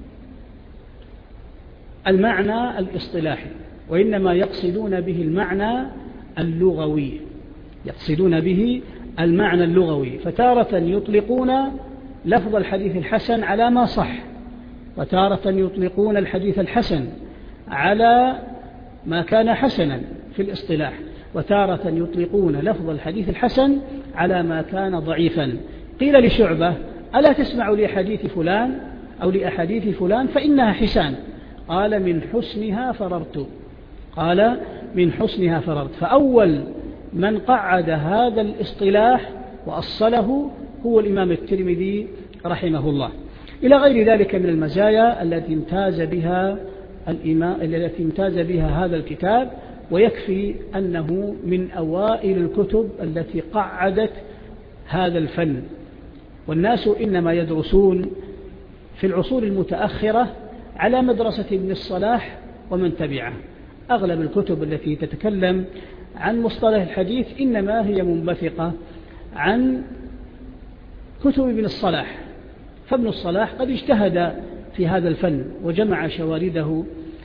المعنى الاصطلاحي، وإنما يقصدون به المعنى اللغوي، يقصدون به المعنى اللغوي. فتارة يطلقون لفظ الحديث الحسن على ما صح، وتارة يطلقون الحديث الحسن على ما كان حسنا في الاصطلاح، وتارة يطلقون لفظ الحديث الحسن على ما كان ضعيفا. قيل لشعبة: ألا تسمع لحديث فلان أو لأحاديث فلان فإنها حسان؟ قال: من حسنها فررت. قال: من حسنها فررت. فأول من قعد هذا الاصطلاح وأصله هو الإمام الترمذي رحمه الله. إلى غير ذلك من المزايا التي امتاز بها هذا الكتاب، ويكفي أنه من أوائل الكتب التي قعدت هذا الفن. والناس إنما يدرسون في العصور المتأخرة على مدرسة ابن الصلاح ومن تبعه. أغلب الكتب التي تتكلم عن مصطلح الحديث إنما هي منبثقة عن كتب ابن الصلاح، فابن الصلاح قد اجتهد في هذا الفن وجمع شوارده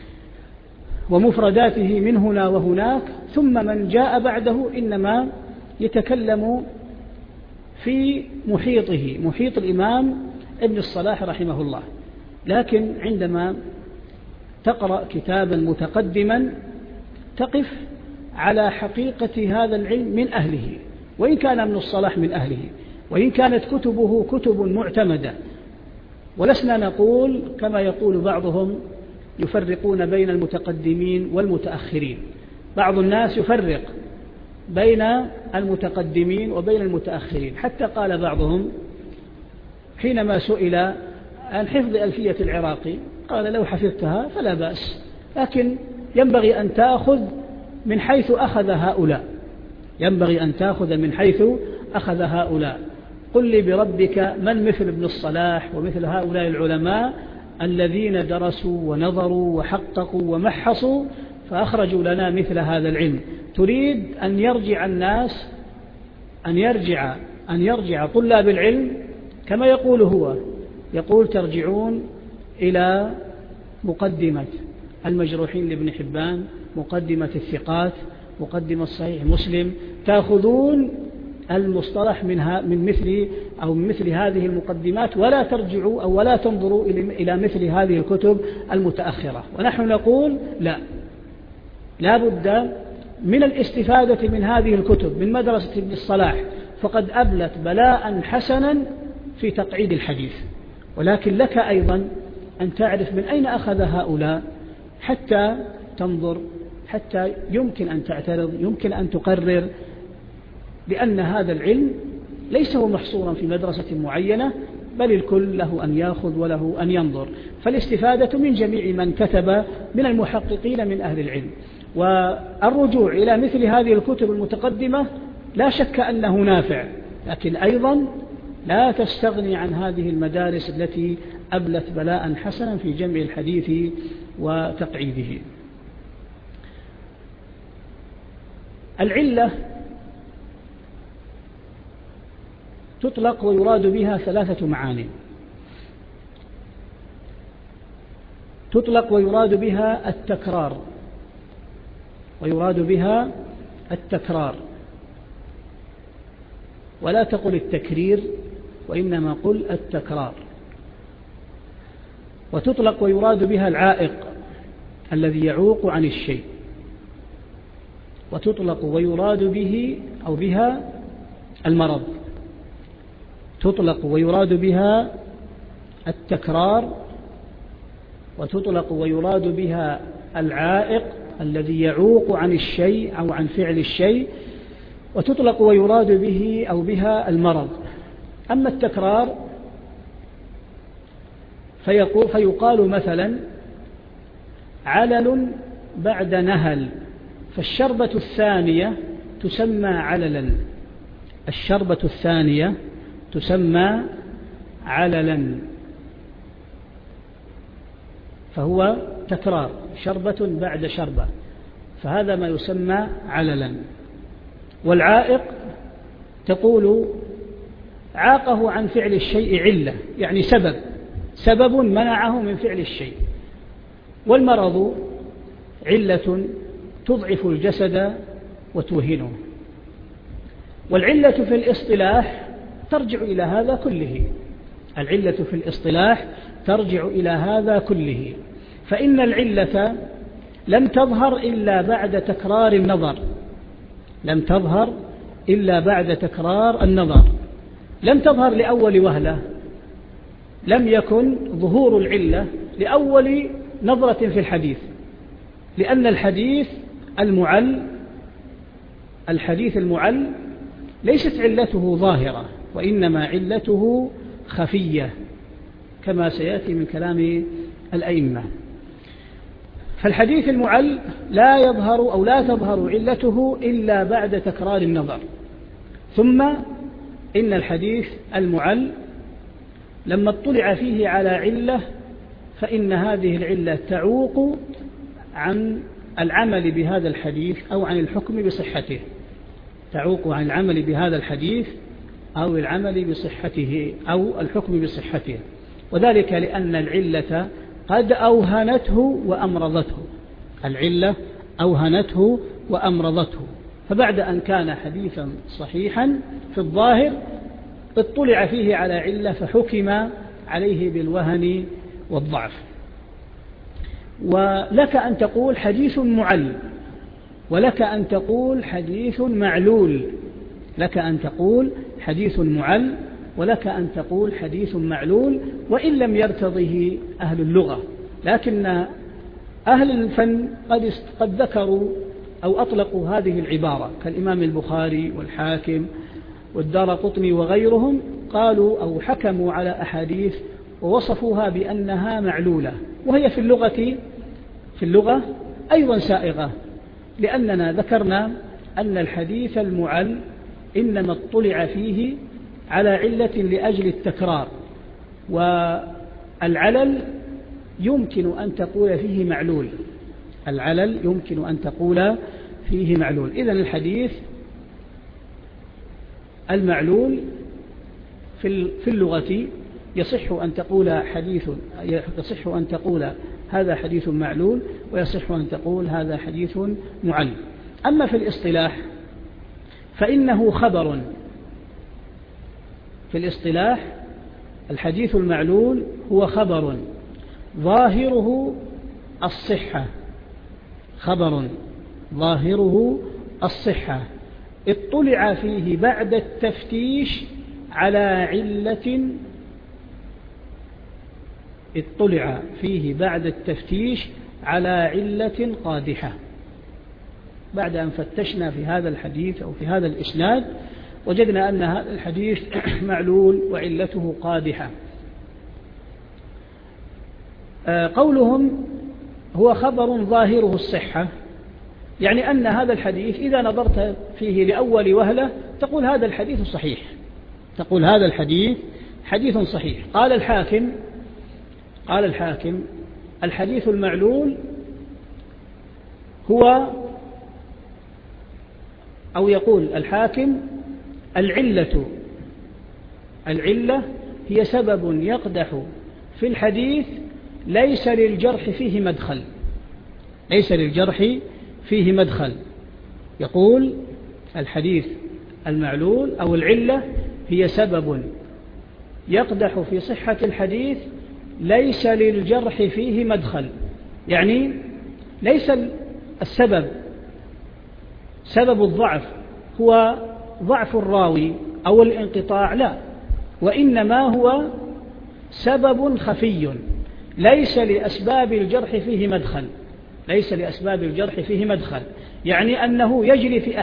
ومفرداته من هنا وهناك، ثم من جاء بعده إنما يتكلم في محيطه، محيط الإمام ابن الصلاح رحمه الله. لكن عندما تقرأ كتابا متقدما تقف على حقيقة هذا العلم من أهله، وإن كان ابن الصلاح من أهله، وإن كانت كتبه كتب معتمدة. ولسنا نقول كما يقول بعضهم يفرقون بين المتقدمين والمتأخرين. بعض الناس يفرق بين المتقدمين وبين المتأخرين، حتى قال بعضهم حينما سئل عن حفظ ألفية العراقي قال: لو حفظتها فلا بأس، لكن ينبغي أن تأخذ من حيث أخذ هؤلاء، ينبغي أن تأخذ من حيث أخذ هؤلاء. قل لي بربك من مثل ابن الصلاح ومثل هؤلاء العلماء الذين درسوا ونظروا وحققوا ومحصوا فأخرجوا لنا مثل هذا العلم. تريد أن يرجع الناس، أن يرجع طلاب العلم كما يقول هو، يقول: ترجعون إلى مقدمة المجروحين لابن حبان، مقدمة الثقات، مقدمة صحيح مسلم، تأخذون المصطلح من مثل هذه المقدمات، ولا ترجعوا أو ولا تنظروا إلى مثل هذه الكتب المتأخرة. ونحن نقول لا بد من الاستفادة من هذه الكتب من مدرسة ابن الصلاح، فقد أبلت بلاء حسنا في تقعيد الحديث. ولكن لك أيضا أن تعرف من أين أخذ هؤلاء حتى تنظر، حتى يمكن أن تعترض، يمكن أن تقرر بأن هذا العلم ليس هو محصورا في مدرسة معينة، بل الكل له أن يأخذ وله أن ينظر، فالاستفادة من جميع من كتب من المحققين من أهل العلم. والرجوع إلى مثل هذه الكتب المتقدمة لا شك أنه نافع، لكن أيضا لا تستغني عن هذه المدارس التي أبلت بلاء حسنا في جمع الحديث وتقعيده. العلة تطلق ويراد بها ثلاثة معاني. تطلق ويراد بها التكرار، ويراد بها التكرار، ولا تقل التكرير وإنما قل التكرار. وتطلق ويراد بها العائق الذي يعوق عن الشيء. وتطلق ويراد به أو بها المرض. تطلق ويراد بها التكرار، وتطلق ويراد بها العائق الذي يعوق عن الشيء أو عن فعل الشيء، وتطلق ويراد به أو بها المرض. أما التكرار فيقال مثلا علل بعد نهل، فالشربة الثانية تسمى عللا. الشربة الثانية تسمى عللا، فهو تكرار، شربة بعد شربة، فهذا ما يسمى عللا. والعائق تقول عاقه عن فعل الشيء علة، يعني سبب منعه من فعل الشيء. والمرض علة تضعف الجسد وتوهنه. والعلة في الاصطلاح ترجع إلى هذا كله. العلة في الاصطلاح ترجع إلى هذا كله، فإن العلة لم تظهر إلا بعد تكرار النظر. لم تظهر إلا بعد تكرار النظر، لم تظهر لأول وهلة. لم يكن ظهور العلة لأول نظرة في الحديث، لأن الحديث المعل ليست علته ظاهرة، وإنما علته خفية كما سيأتي من كلام الأئمة. فالحديث المعل لا يظهر أو لا تظهر علته إلا بعد تكرار النظر. ثم إن الحديث المعل لما اطلع فيه على علة فإن هذه العلة تعوق عن العمل بهذا الحديث أو عن الحكم بصحته. تعوق عن العمل بهذا الحديث أو العمل بصحته أو الحكم بصحته، وذلك لأن العلة قد أوهنته وأمرضته. العلة أوهنته وأمرضته، فبعد أن كان حديثا صحيحا في الظاهر اطلع فيه على علة فحكم عليه بالوهن والضعف. ولك أن تقول حديث معل، ولك أن تقول حديث معلول. لك أن تقول حديث معل، ولك أن تقول حديث معلول، وإن لم يرتضه أهل اللغة. لكن أهل الفن قد ذكروا أو أطلقوا هذه العبارة، كالإمام البخاري والحاكم والدارقطني وغيرهم، قالوا أو حكموا على أحاديث ووصفوها بأنها معلولة، وهي في اللغة أيضا سائغة، لأننا ذكرنا أن الحديث المعل إنما اطلع فيه على علة لأجل التكرار، والعلل يمكن أن تقول فيه معلول. العلل يمكن أن تقول فيه معلول. إذن الحديث المعلول في اللغة يصح أن تقول هذا حديث معلول، ويصح أن تقول هذا حديث معل. أما في الاصطلاح فإنه خبر. في الاصطلاح الحديث المعلول هو خبر ظاهره الصحة. خبر ظاهره الصحة اطلع فيه بعد التفتيش على علة، اطلع فيه بعد التفتيش على علة قادحة. بعد أن فتشنا في هذا الحديث أو في هذا الإسناد وجدنا أن هذا الحديث معلول وعلته قادحة. قولهم هو خبر ظاهره الصحة، يعني أن هذا الحديث إذا نظرت فيه لأول وهلة تقول هذا الحديث صحيح، تقول هذا الحديث حديث صحيح. قال الحاكم الحديث المعلول هو، أو يقول الحاكم العلة هي سبب يقدح في الحديث ليس للجرح فيه مدخل. يقول الحديث المعلول أو العلة هي سبب يقدح في صحة الحديث ليس للجرح فيه مدخل، يعني ليس السبب سبب الضعف هو ضعف الراوي أو الانقطاع، لا، وإنما هو سبب خفي ليس لأسباب الجرح فيه مدخل، يعني أنه يجري في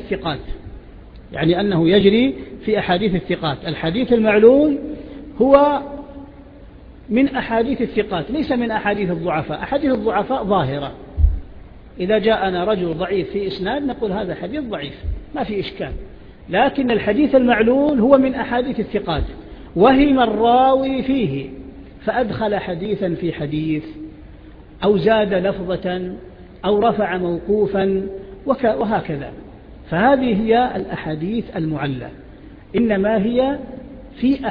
أحاديث الثقات. الحديث المعلول هو من أحاديث الثقات ليس من أحاديث الضعفاء. أحاديث الضعفاء ظاهرة، إذا جاءنا رجل ضعيف في إسناد نقول هذا حديث ضعيف ما في إشكال، لكن الحديث المعلول هو من أحاديث الثقات، وهم الراوي فيه فأدخل حديثا في حديث أو زاد لفظة أو رفع موقوفا وهكذا. فهذه هي الأحاديث المعلة، إنما هي في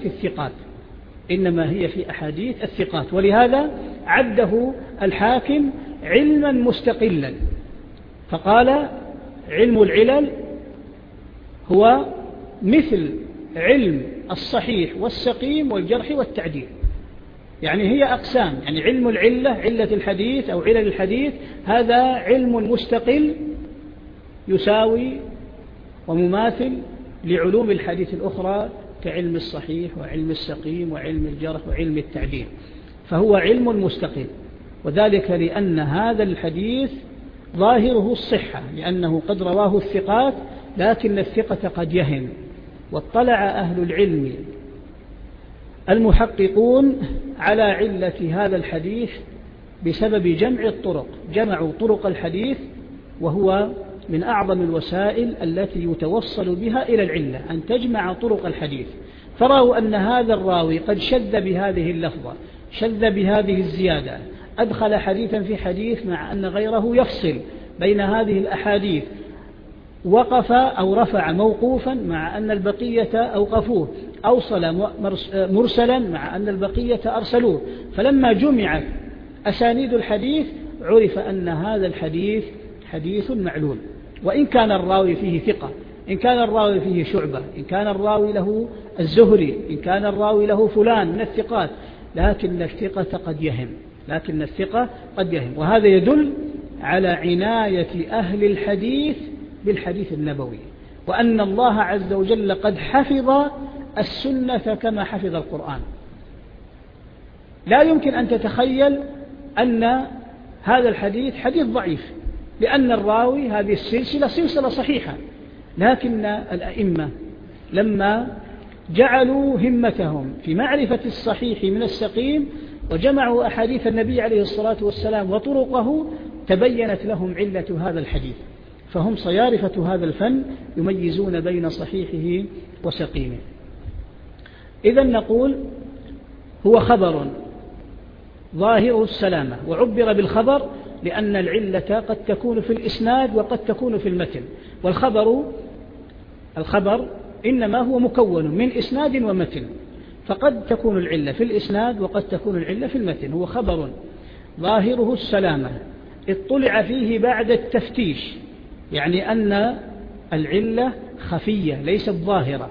أحاديث الثقات، ولهذا عده الحاكم علما مستقلا، فقال علم العلل هو مثل علم الصحيح والسقيم والجرح والتعديل، يعني هي أقسام، يعني علم العلة، علة الحديث أو علل الحديث، هذا علم مستقل يساوي ومماثل لعلوم الحديث الأخرى كعلم الصحيح وعلم السقيم وعلم الجرح وعلم التعديل، فهو علم مستقل. وذلك لأن هذا الحديث ظاهره الصحة، لأنه قد رواه الثقات، لكن الثقة قد يهم. واطلع أهل العلم المحققون على علة هذا الحديث بسبب جمع الطرق، جمعوا طرق الحديث، وهو من أعظم الوسائل التي يتوصل بها إلى العلة، أن تجمع طرق الحديث. فرأوا أن هذا الراوي قد شذ بهذه اللفظة، شذ بهذه الزيادة، أدخل حديثا في حديث، مع أن غيره يفصل بين هذه الأحاديث، وقف أو رفع موقوفا مع أن البقية أوقفوه، أوصل مرسلا مع أن البقية أرسلوه. فلما جمعت أسانيد الحديث عرف أن هذا الحديث حديث معلول، وإن كان الراوي فيه ثقة، إن كان الراوي فيه شعبة، إن كان الراوي له الزهري، إن كان الراوي له فلان من الثقات، لكن الثقة قد يهم. وهذا يدل على عناية أهل الحديث بالحديث النبوي، وأن الله عز وجل قد حفظ السنة كما حفظ القرآن. لا يمكن أن تتخيل أن هذا الحديث حديث ضعيف، لأن الراوي هذه سلسلة صحيحة، لكن الأئمة لما جعلوا همتهم في معرفة الصحيح من السقيم وجمعوا أحاديث النبي عليه الصلاة والسلام وطرقه، تبينت لهم علة هذا الحديث، فهم صيارفة هذا الفن يميزون بين صحيحه وسقيمه. إذن نقول هو خبر ظاهره السلامة، وعبر بالخبر لأن العلة قد تكون في الإسناد وقد تكون في المتن، الخبر إنما هو مكون من إسناد ومتن، فقد تكون العلة في الإسناد وقد تكون العلة في المتن. هو خبر ظاهره السلامة اطلع فيه بعد التفتيش، يعني أن العلة خفية ليست ظاهرة،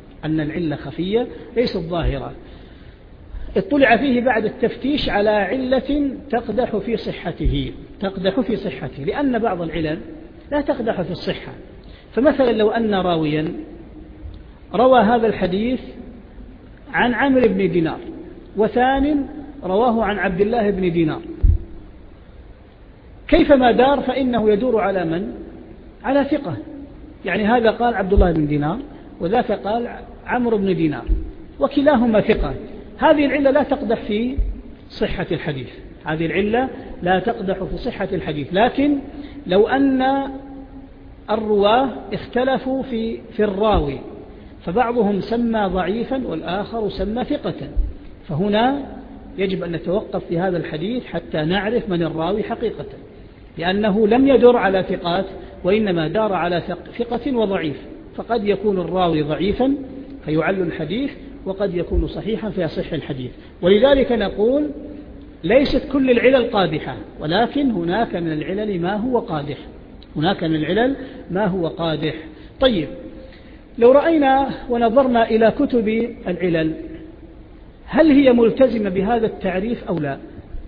اطلع فيه بعد التفتيش على علة تقدح في صحته، لأن بعض العلل لا تقدح في الصحة. فمثلا لو أن راويا روى هذا الحديث عن عمرو بن دينار، وثان رواه عن عبد الله بن دينار، كيفما دار فإنه يدور على من؟ على ثقة، يعني هذا قال عبد الله بن دينار وذاك قال عمرو بن دينار وكلاهما ثقة. هذه العلة لا تقدح في صحة الحديث، هذه العلة لا تقدح في صحة الحديث. لكن لو أن الرواه اختلفوا في الراوي، فبعضهم سمى ضعيفا والآخر سمى ثقة، فهنا يجب أن نتوقف في هذا الحديث حتى نعرف من الراوي حقيقة، لأنه لم يدر على ثقات وإنما دار على ثقة وضعيف. فقد يكون الراوي ضعيفا فيعل الحديث، وقد يكون صحيحا فيصح الحديث. ولذلك نقول ليست كل العلل قادحة، ولكن هناك من العلل ما هو قادح، هناك من العلل ما هو قادح. طيب، لو رأينا ونظرنا إلى كتب العلل، هل هي ملتزمة بهذا التعريف أو لا؟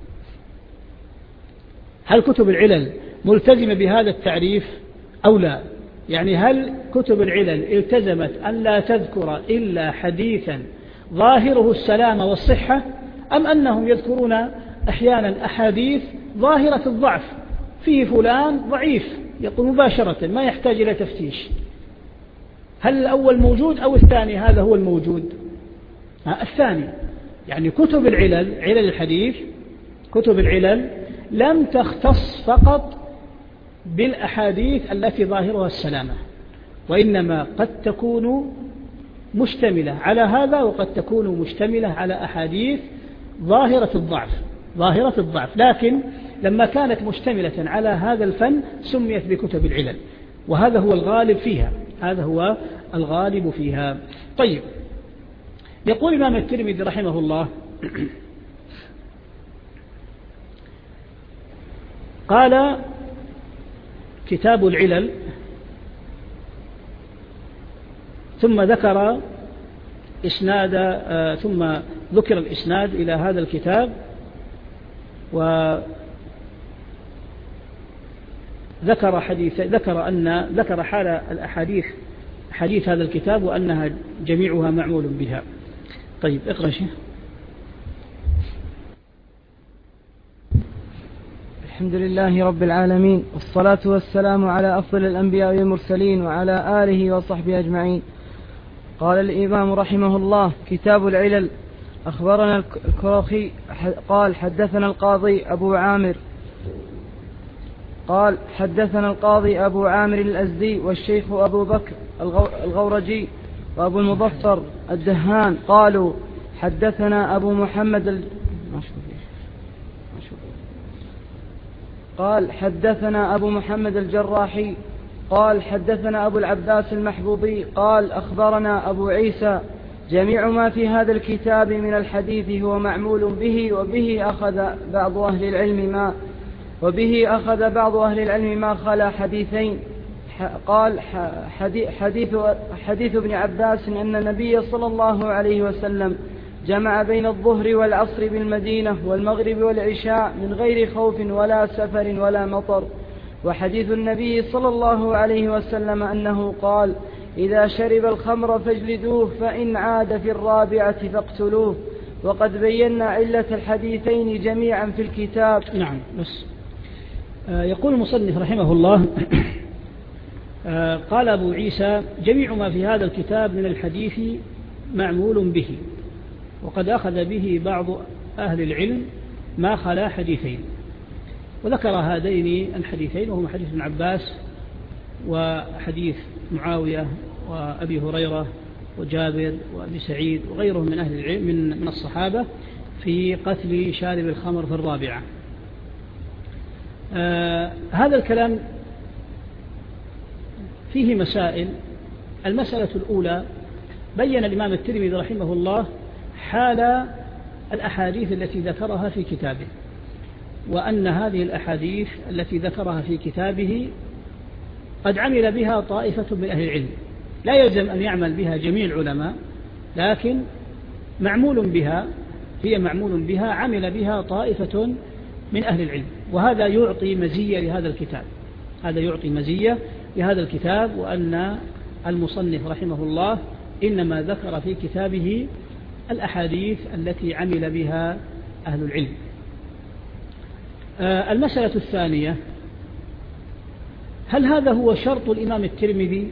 هل كتب العلل ملتزمة بهذا التعريف أو لا؟ يعني هل كتب العلل التزمت أن لا تذكر إلا حديثا ظاهره السلامة والصحة، أم أنهم يذكرون أحيانا أحاديث ظاهرة الضعف، فيه فلان ضعيف يقول مباشرة ما يحتاج إلى تفتيش؟ هل الأول موجود أو الثاني هذا هو الموجود؟ الثاني. يعني كتب العلل، علل الحديث، كتب العلل لم تختص فقط بالأحاديث التي ظاهرها السلامة، وإنما قد تكون مشتملة على هذا وقد تكون مشتملة على أحاديث ظاهرة الضعف، ظاهرة الضعف. لكن لما كانت مشتملة على هذا الفن سميت بكتب العلل، وهذا هو الغالب فيها، هذا هو الغالب فيها. طيب، يقول الإمام الترمذي رحمه الله: قال كتاب العلل، ثم ذكر ثم ذكر الإسناد إلى هذا الكتاب، وذكر ذكر حال الأحاديث، حديث هذا الكتاب، وأنها جميعها معمول بها. طيب، اقرأ شيء. الحمد لله رب العالمين، والصلاة والسلام على أفضل الأنبياء والمرسلين وعلى آله وصحبه أجمعين. قال الإمام رحمه الله: كتاب العلل. أخبرنا الكرخي قال حدثنا القاضي أبو عامر قال حدثنا القاضي أبو عامر الأزدي والشيخ أبو بكر الغورجي وأبو المظفر الدهان قالوا حدثنا أبو محمد قال حدثنا أبو محمد الجراحي قال حدثنا أبو العباس المحبوبي قال أخبرنا أبو عيسى: جميع ما في هذا الكتاب من الحديث هو معمول به، وبه أخذ بعض أهل العلم ما خلا حديثين. قال حديث ابن عباس أن النبي صلى الله عليه وسلم جمع بين الظهر والعصر بالمدينة والمغرب والعشاء من غير خوف ولا سفر ولا مطر. وحديث النبي صلى الله عليه وسلم أنه قال: إذا شرب الخمر فاجلدوه، فإن عاد في الرابعة فاقتلوه. وقد بينا علة الحديثين جميعا في الكتاب. نعم، بس يقول المصنف رحمه الله: قال أبو عيسى: جميع ما في هذا الكتاب من الحديث معمول به، وقد أخذ به بعض أهل العلم ما خلا حديثين. وذكر هذين الحديثين، وهما حديث ابن عباس وحديث معاوية وأبي هريرة وجابر وأبي سعيد وغيرهم من أهل العلم من الصحابة في قتل شارب الخمر في الرابعة. هذا الكلام فيه مسائل. المسألة الأولى: بين الإمام الترمذي رحمه الله حال الأحاديث التي ذكرها في كتابه، وأن هذه الأحاديث التي ذكرها في كتابه قد عمل بها طائفة من أهل العلم، لا يلزم أن يعمل بها جميع العلماء، لكن معمول بها، هي معمول بها، عمل بها طائفة من أهل العلم، وهذا يعطي مزية لهذا الكتاب، هذا يعطي مزية لهذا الكتاب، وأن المصنف رحمه الله إنما ذكر في كتابه الأحاديث التي عمل بها أهل العلم. المسألة الثانية: هل هذا هو شرط الإمام الترمذي؟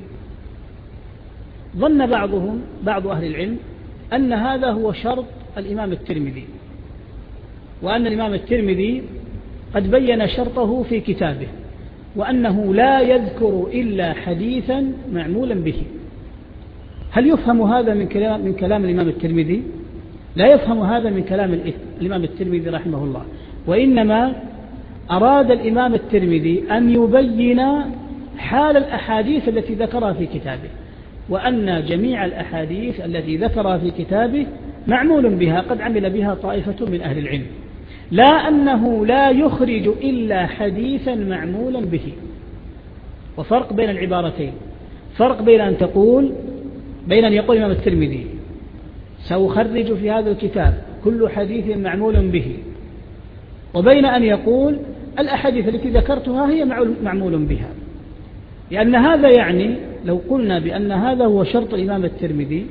ظن بعض أهل العلم أن هذا هو شرط الإمام الترمذي، وأن الإمام الترمذي قد بين شرطه في كتابه، وأنه لا يذكر إلا حديثا معمولا به. هل يفهم هذا من كلام الإمام الترمذي؟ لا يفهم هذا من كلام الإمام الترمذي رحمه الله، وإنما أراد الإمام الترمذي أن يبين حال الأحاديث التي ذكرها في كتابه، وأن جميع الأحاديث التي ذكرها في كتابه معمول بها، قد عمل بها طائفة من أهل العلم، لا أنه لا يخرج إلا حديثا معمولا به. وفرق بين العبارتين، فرق بين أن يقول الإمام الترمذي سأخرج في هذا الكتاب كل حديث معمول به، وبين أن يقول الأحاديث التي ذكرتها هي معمول بها. لأن هذا يعني لو قلنا بأن هذا هو شرط الإمام الترمذي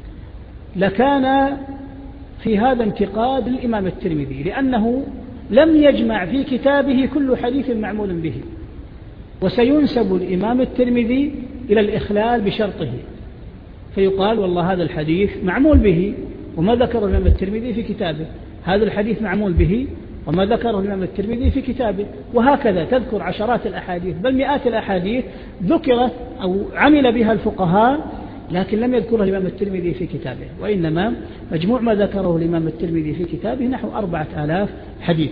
لكان في هذا انتقاد للإمام الترمذي، لأنه لم يجمع في كتابه كل حديث معمول به، وسينسب الإمام الترمذي إلى الإخلال بشرطه، فيقال والله هذا الحديث معمول به وما ذكره الإمام الترمذي في كتابه، هذا الحديث معمول به وما ذكره الإمام الترمذي في كتابه. وهكذا تذكر عشرات الأحاديث بل مئات الأحاديث ذكرت أو عمل بها الفقهاء لكن لم يذكرها الإمام الترمذي في كتابه، وإنما مجموع ما ذكره الإمام الترمذي في كتابه نحو 4000 حديث.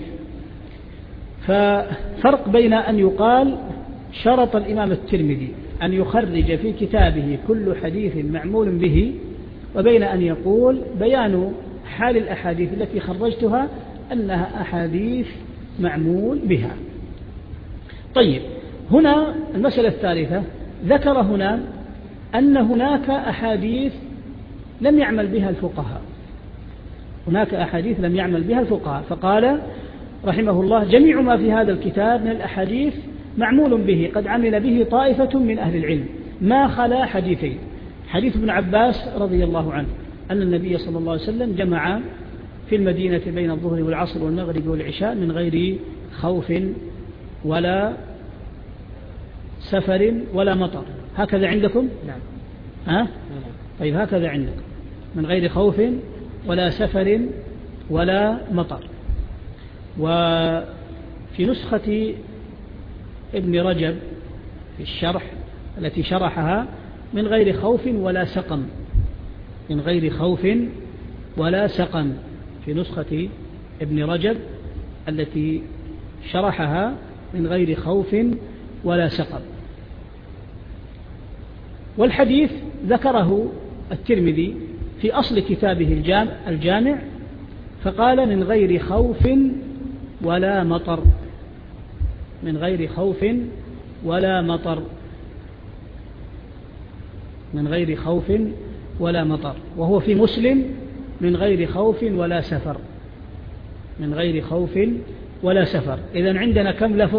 ففرق بين أن يقال شرط الإمام الترمذي أن يخرج في كتابه كل حديث معمول به، وبين أن يقول بيان حال الأحاديث التي خرجتها أنها أحاديث معمول بها. طيب، هنا المسألة الثالثة، ذكر هنا أن هناك أحاديث لم يعمل بها الفقهاء، هناك أحاديث لم يعمل بها الفقهاء، فقال رحمه الله جميع ما في هذا الكتاب من الأحاديث معمول به، قد عمل به طائفة من أهل العلم ما خلا حديثين. حديث ابن عباس رضي الله عنه أن النبي صلى الله عليه وسلم جمع في المدينة بين الظهر والعصر والمغرب والعشاء من غير خوف ولا سفر ولا مطر. هكذا عندكم؟ نعم. طيب، هكذا عندكم من غير خوف ولا سفر ولا مطر. وفي نسخة ابن رجب في الشرح التي شرحها من غير خوف ولا سقم، من غير خوف ولا سقم، في نسخة ابن رجب التي شرحها من غير خوف ولا سقم. والحديث ذكره الترمذي في أصل كتابه الجامع، فقال من غير خوف ولا مطر، من غير خوف ولا مطر، من غير خوف ولا مطر. وهو في مسلم من غير خوف ولا سفر، من غير خوف ولا سفر. إذن عندنا كم لفظ؟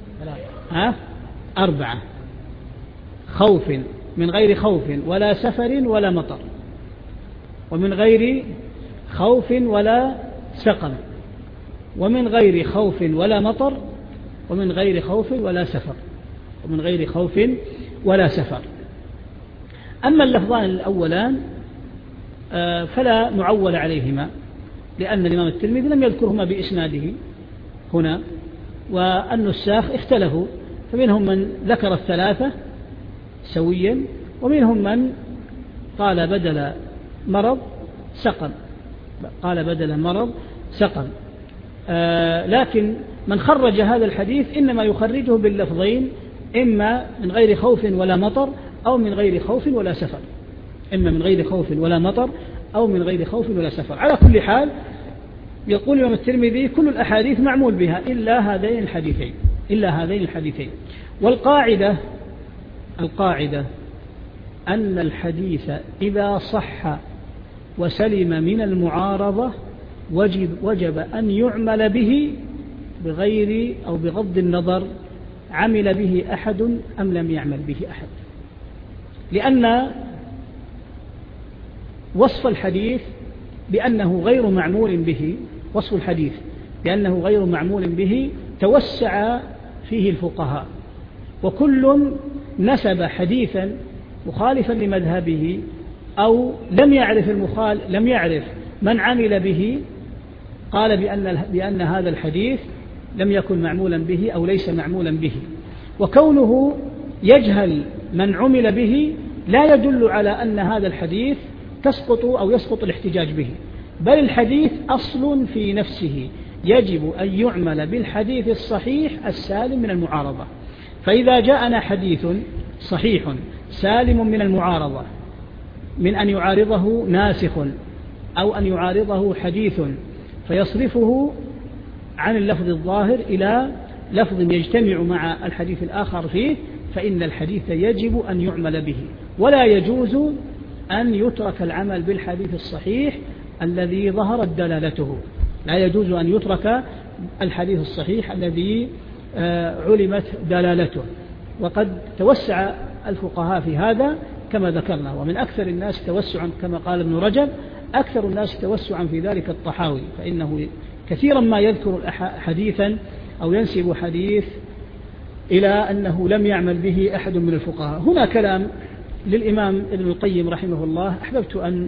4. خوف، من غير خوف ولا سفر ولا مطر، ومن غير خوف ولا سقم، ومن غير خوف ولا مطر، ومن غير خوف ولا سفر، ومن غير خوف ولا سفر. أما اللفظان الأولان فلا معول عليهما، لأن الإمام الترمذي لم يذكرهما بإسناده هنا، والنساخ اختلفوا، فمنهم من ذكر 3 سويا، ومنهم من قال بدل مرض سقم، قال بدل مرض سقم. لكن من خرج هذا الحديث إنما يخرجه باللفظين، إما من غير خوف ولا مطر أو من غير خوف ولا سفر، إما من غير خوف ولا مطر أو من غير خوف ولا سفر. على كل حال يقول الإمام الترمذي كل الأحاديث معمول بها إلا هذين الحديثين، إلا هذين الحديثين. والقاعدة أن الحديث إذا صح وسلم من المعارضة وجب أن يعمل به بغير أو بغض النظر عمل به أحد أم لم يعمل به أحد، لأن وصف الحديث بأنه غير معمول به، وصف الحديث بأنه غير معمول به توسع فيه الفقهاء، وكل نسب حديثا مخالفا لمذهبه أو لم يعرف من عمل به، قال بأن هذا الحديث لم يكن معمولا به أو ليس معمولا به. وكونه يجهل من عمل به لا يدل على أن هذا الحديث يسقط الاحتجاج به، بل الحديث أصل في نفسه، يجب أن يعمل بالحديث الصحيح السالم من المعارضة. فإذا جاءنا حديث صحيح سالم من المعارضة، من أن يعارضه ناسخ أو أن يعارضه حديث فيصرفه عن اللفظ الظاهر إلى لفظ يجتمع مع الحديث الآخر فيه، فإن الحديث يجب أن يعمل به، ولا يجوز أن يترك العمل بالحديث الصحيح الذي ظهرت دلالته. لا يجوز أن يترك الحديث الصحيح الذي علمت دلالته. وقد توسع الفقهاء في هذا كما ذكرنا، ومن أكثر الناس توسعا كما قال ابن رجب، أكثر الناس توسعا في ذلك الطحاوي، فإنه كثيرا ما يذكر حديثا أو ينسب حديث إلى أنه لم يعمل به أحد من الفقهاء. هنا كلام للإمام ابن القيم رحمه الله أحببت أن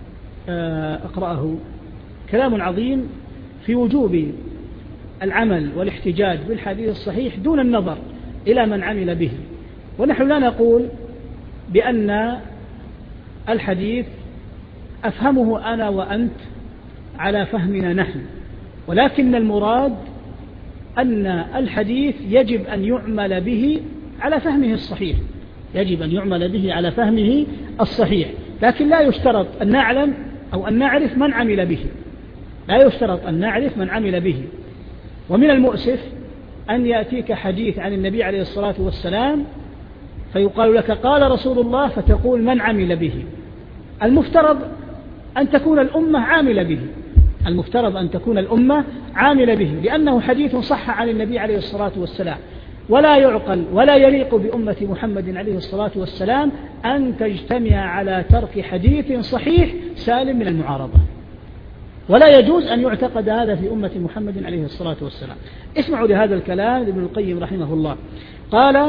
أقرأه، كلام عظيم في وجوب العمل والاحتجاج بالحديث الصحيح دون النظر إلى من عمل به. ونحن لا نقول بأن الحديث أفهمه أنا وأنت على فهمنا نحن، ولكن المراد أن الحديث يجب أن يعمل به على فهمه الصحيح، يجب أن يعمل به على فهمه الصحيح، لكن لا يشترط أن نعلم أو أن نعرف من عمل به، لا يشترط أن نعرف من عمل به. ومن المؤسف أن يأتيك حديث عن النبي عليه الصلاة والسلام فيقال لك قال رسول الله، فتقول من عمل به. المفترض أن تكون الأمة عاملة به، المفترض أن تكون الأمة عاملة به، لأنه حديث صح عن النبي عليه الصلاة والسلام، ولا يعقل ولا يليق بأمة محمد عليه الصلاة والسلام أن تجتمع على ترك حديث صحيح سالم من المعارضة، ولا يجوز أن يعتقد هذا في أمة محمد عليه الصلاة والسلام. اسمعوا لهذا الكلام ابن القيم رحمه الله، قال: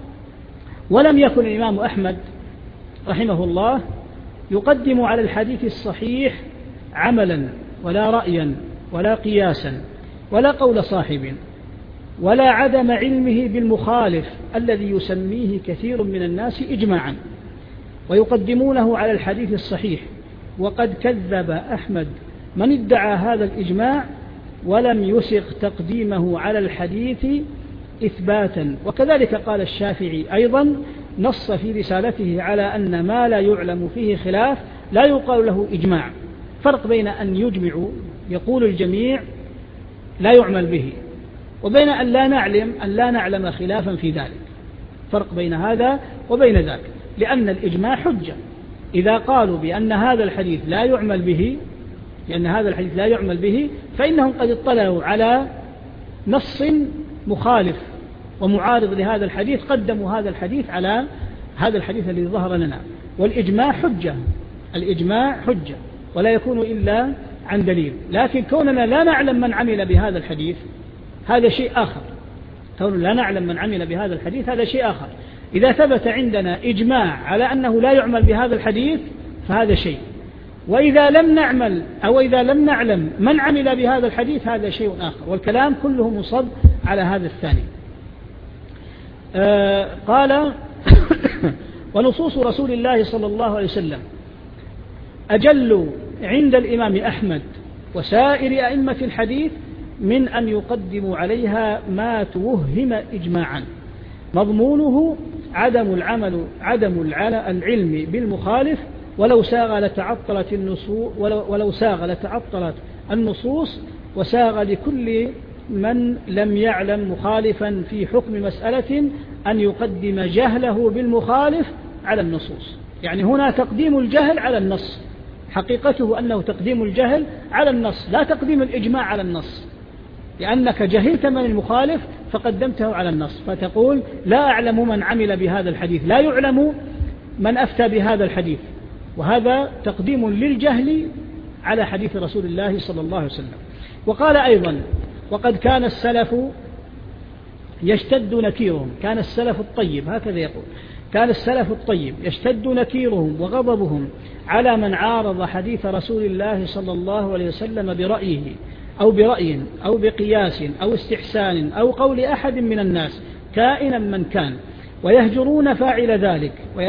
ولم يكن الإمام أحمد رحمه الله يقدم على الحديث الصحيح عملا ولا رأيا ولا قياسا ولا قول صاحب ولا عدم علمه بالمخالف الذي يسميه كثير من الناس إجماعا، ويقدمونه على الحديث الصحيح. وقد كذب أحمد من ادعى هذا الإجماع ولم يسغ تقديمه على الحديث إثباتا. وكذلك قال الشافعي أيضا، نص في رسالته على أن ما لا يعلم فيه خلاف لا يقال له إجماع. فرق بين أن يجمع يقول الجميع لا يعمل به، وبين أن لا نعلم خلافا في ذلك. فرق بين هذا وبين ذاك، لأن الإجماع حجة. إذا قالوا بأن هذا الحديث لا يعمل به فإنهم قد اطلعوا على نص مخالف ومعارض لهذا الحديث، قدموا هذا الحديث على هذا الحديث الذي ظهر لنا. والإجماع حجة، الإجماع حجة ولا يكون إلا عن دليل. لكن كوننا لا نعلم من عمل بهذا الحديث هذا شيء آخر، كوننا لا نعلم من عمل بهذا الحديث هذا شيء آخر. إذا ثبت عندنا إجماع على أنه لا يعمل بهذا الحديث فهذا شيء، وإذا لم نعلم من عمل بهذا الحديث هذا شيء آخر. والكلام كله مصب على هذا الثاني. قال: ونصوص رسول الله صلى الله عليه وسلم أجل عند الإمام أحمد وسائر أئمة الحديث من أن يقدموا عليها ما توهم إجماعا، مضمونه عدم العلم بالمخالف، ولو ساغ لتعطلت النصوص، وساغ لكل من لم يعلم مخالفا في حكم مسألة أن يقدم جهله بالمخالف على النصوص. يعني هنا تقديم الجهل على النص، حقيقته أنه تقديم الجهل على النص لا تقديم الإجماع على النص، لأنك جهلت من المخالف فقدمته على النص، فتقول لا أعلم من عمل بهذا الحديث، لا يعلم من أفتى بهذا الحديث، وهذا تقديم للجهل على حديث رسول الله صلى الله عليه وسلم. وقال أيضا: وقد كان السلف يشتد نكيرهم. كان السلف الطيب هكذا يقول، كان السلف الطيب يشتد نكيرهم وغضبهم على من عارض حديث رسول الله صلى الله عليه وسلم برأيه أو برأي أو بقياس أو استحسان أو قول أحد من الناس كائنا من كان، ويهجرون فاعل ذلك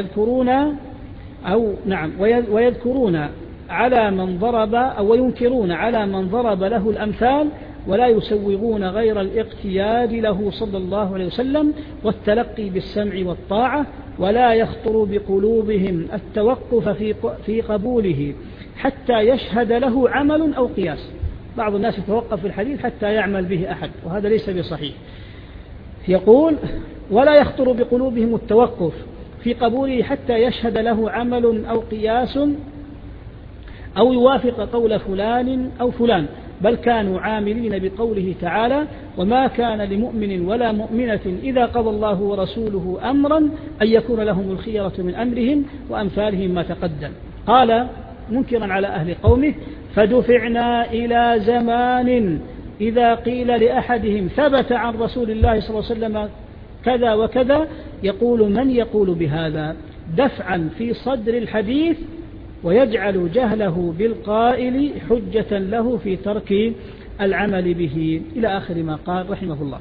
ويذكرون على من ضرب أو وينكرون على من ضرب له الأمثال، ولا يسوغون غير الاقتياد له صلى الله عليه وسلم والتلقي بالسمع والطاعة، ولا يخطر بقلوبهم التوقف في قبوله حتى يشهد له عمل أو قياس. بعض الناس يتوقف في الحديث حتى يعمل به أحد، وهذا ليس بصحيح. يقول ولا يخطر بقلوبهم التوقف في قبوله حتى يشهد له عمل أو قياس أو يوافق قول فلان أو فلان، بل كانوا عاملين بقوله تعالى وما كان لمؤمن ولا مؤمنة إذا قضى الله ورسوله أمرا أن يكون لهم الخيرة من أمرهم وأمثالهم ما تقدم. قال منكرا على أهل قومه فدفعنا إلى زمان إذا قيل لأحدهم ثبت عن رسول الله صلى الله عليه وسلم كذا وكذا يقول من يقول بهذا دفعا في صدر الحديث، ويجعل جهله بالقائل حجة له في ترك العمل به، إلى آخر ما قال رحمه الله.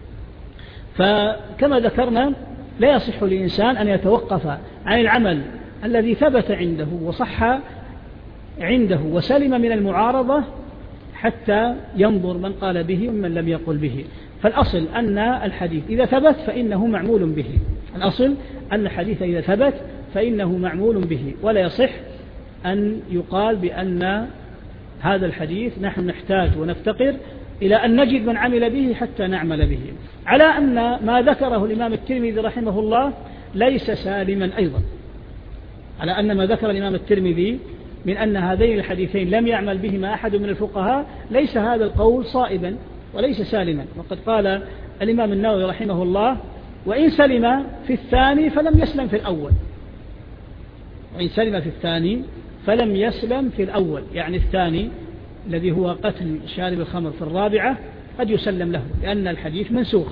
فكما ذكرنا لا يصح للإنسان أن يتوقف عن العمل الذي ثبت عنده وصح عنده وسلم من المعارضة حتى ينظر من قال به ومن لم يقل به. فالأصل أن الحديث إذا ثبت فإنه معمول به، الأصل أن الحديث إذا ثبت فإنه معمول به، ولا يصح أن يقال بأن هذا الحديث نحن نحتاج ونفتقر إلى أن نجد من عمل به حتى نعمل به، على أن ما ذكره الإمام الترمذي رحمه الله ليس سالما أيضا، على أن ما ذكر الإمام الترمذي من أن هذين الحديثين لم يعمل بهما أحد من الفقهاء ليس هذا القول صائبا وليس سالما. وقد قال الإمام النووي رحمه الله وإن سلم في الثاني فلم يسلم في الأول، وإن سلم في الثاني فلم يسلم في الأول، يعني الثاني الذي هو قتل شارب الخمر في الرابعة قد يسلم له لأن الحديث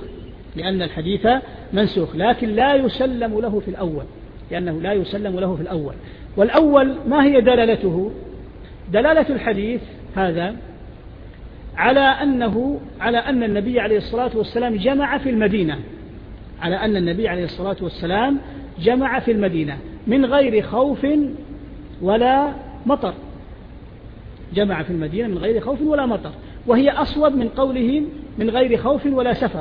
منسوخ، لكن لا يسلم له في الأول، لأنه لا يسلم له في الأول. والأول ما هي دلالته؟ دلالة الحديث هذا على أن النبي عليه الصلاة والسلام جمع في المدينة، على أن النبي عليه الصلاة والسلام جمع في المدينة من غير خوف ولا مطر، جمع في المدينة من غير خوف ولا مطر، وهي أصوب من قوله من غير خوف ولا سفر.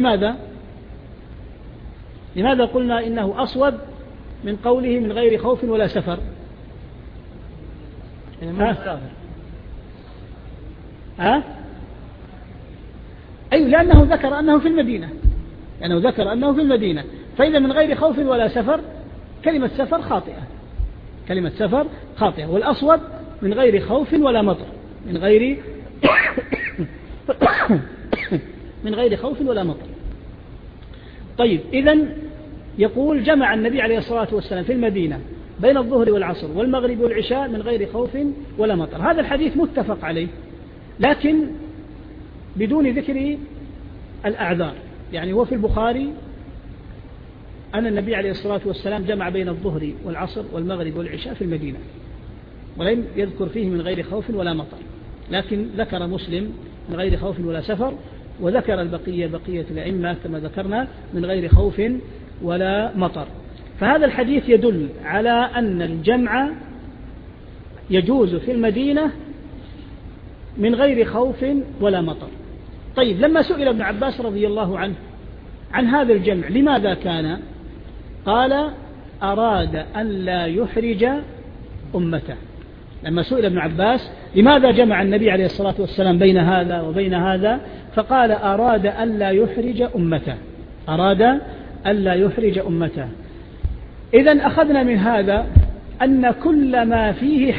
لماذا قلنا إنه أصوب من قوله من غير خوف ولا سفر؟ أي لأنه ذكر أنه في المدينة، فإذا من غير خوف ولا سفر كلمة سفر خاطئة، والأصوب من غير خوف ولا مطر، من غير خوف ولا مطر. طيب، إذن يقول جمع النبي عليه الصلاة والسلام في المدينة بين الظهر والعصر والمغرب والعشاء من غير خوف ولا مطر. هذا الحديث متفق عليه، لكن بدون ذكر الأعذار. يعني هو في البخاري أن النبي عليه الصلاة والسلام جمع بين الظهر والعصر والمغرب والعشاء في المدينة، ولم يذكر فيه من غير خوف ولا مطر، لكن ذكر مسلم من غير خوف ولا سفر، وذكر بقية الأئمة كما ذكرنا من غير خوف ولا مطر. فهذا الحديث يدل على أن الجمع يجوز في المدينة من غير خوف ولا مطر. طيب، لما سئل ابن عباس رضي الله عنه عن هذا الجمع لماذا كان، قال أراد أن لا يحرج أمته. لما سئل ابن عباس لماذا جمع النبي عليه الصلاة والسلام بين هذا وبين هذا، فقال أراد أن لا يحرج أمته. إذن أخذنا من هذا أن كل ما فيه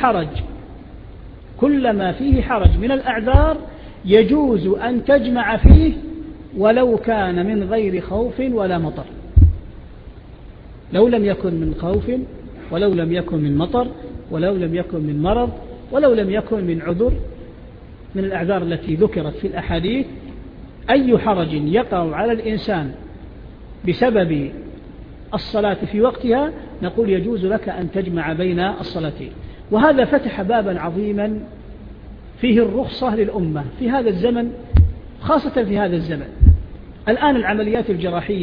حرج من الأعذار يجوز أن تجمع فيه ولو كان من غير خوف ولا مطر، لو لم يكن من خوف ولو لم يكن من مطر ولو لم يكن من مرض ولو لم يكن من عذر من الأعذار التي ذكرت في الأحاديث أي حرج يقع على الإنسان بسبب الصلاة في وقتها نقول يجوز لك أن تجمع بين الصلاتين. وهذا فتح بابا عظيما فيه الرخصة للأمة في هذا الزمن، خاصة في هذا الزمن. الآن العمليات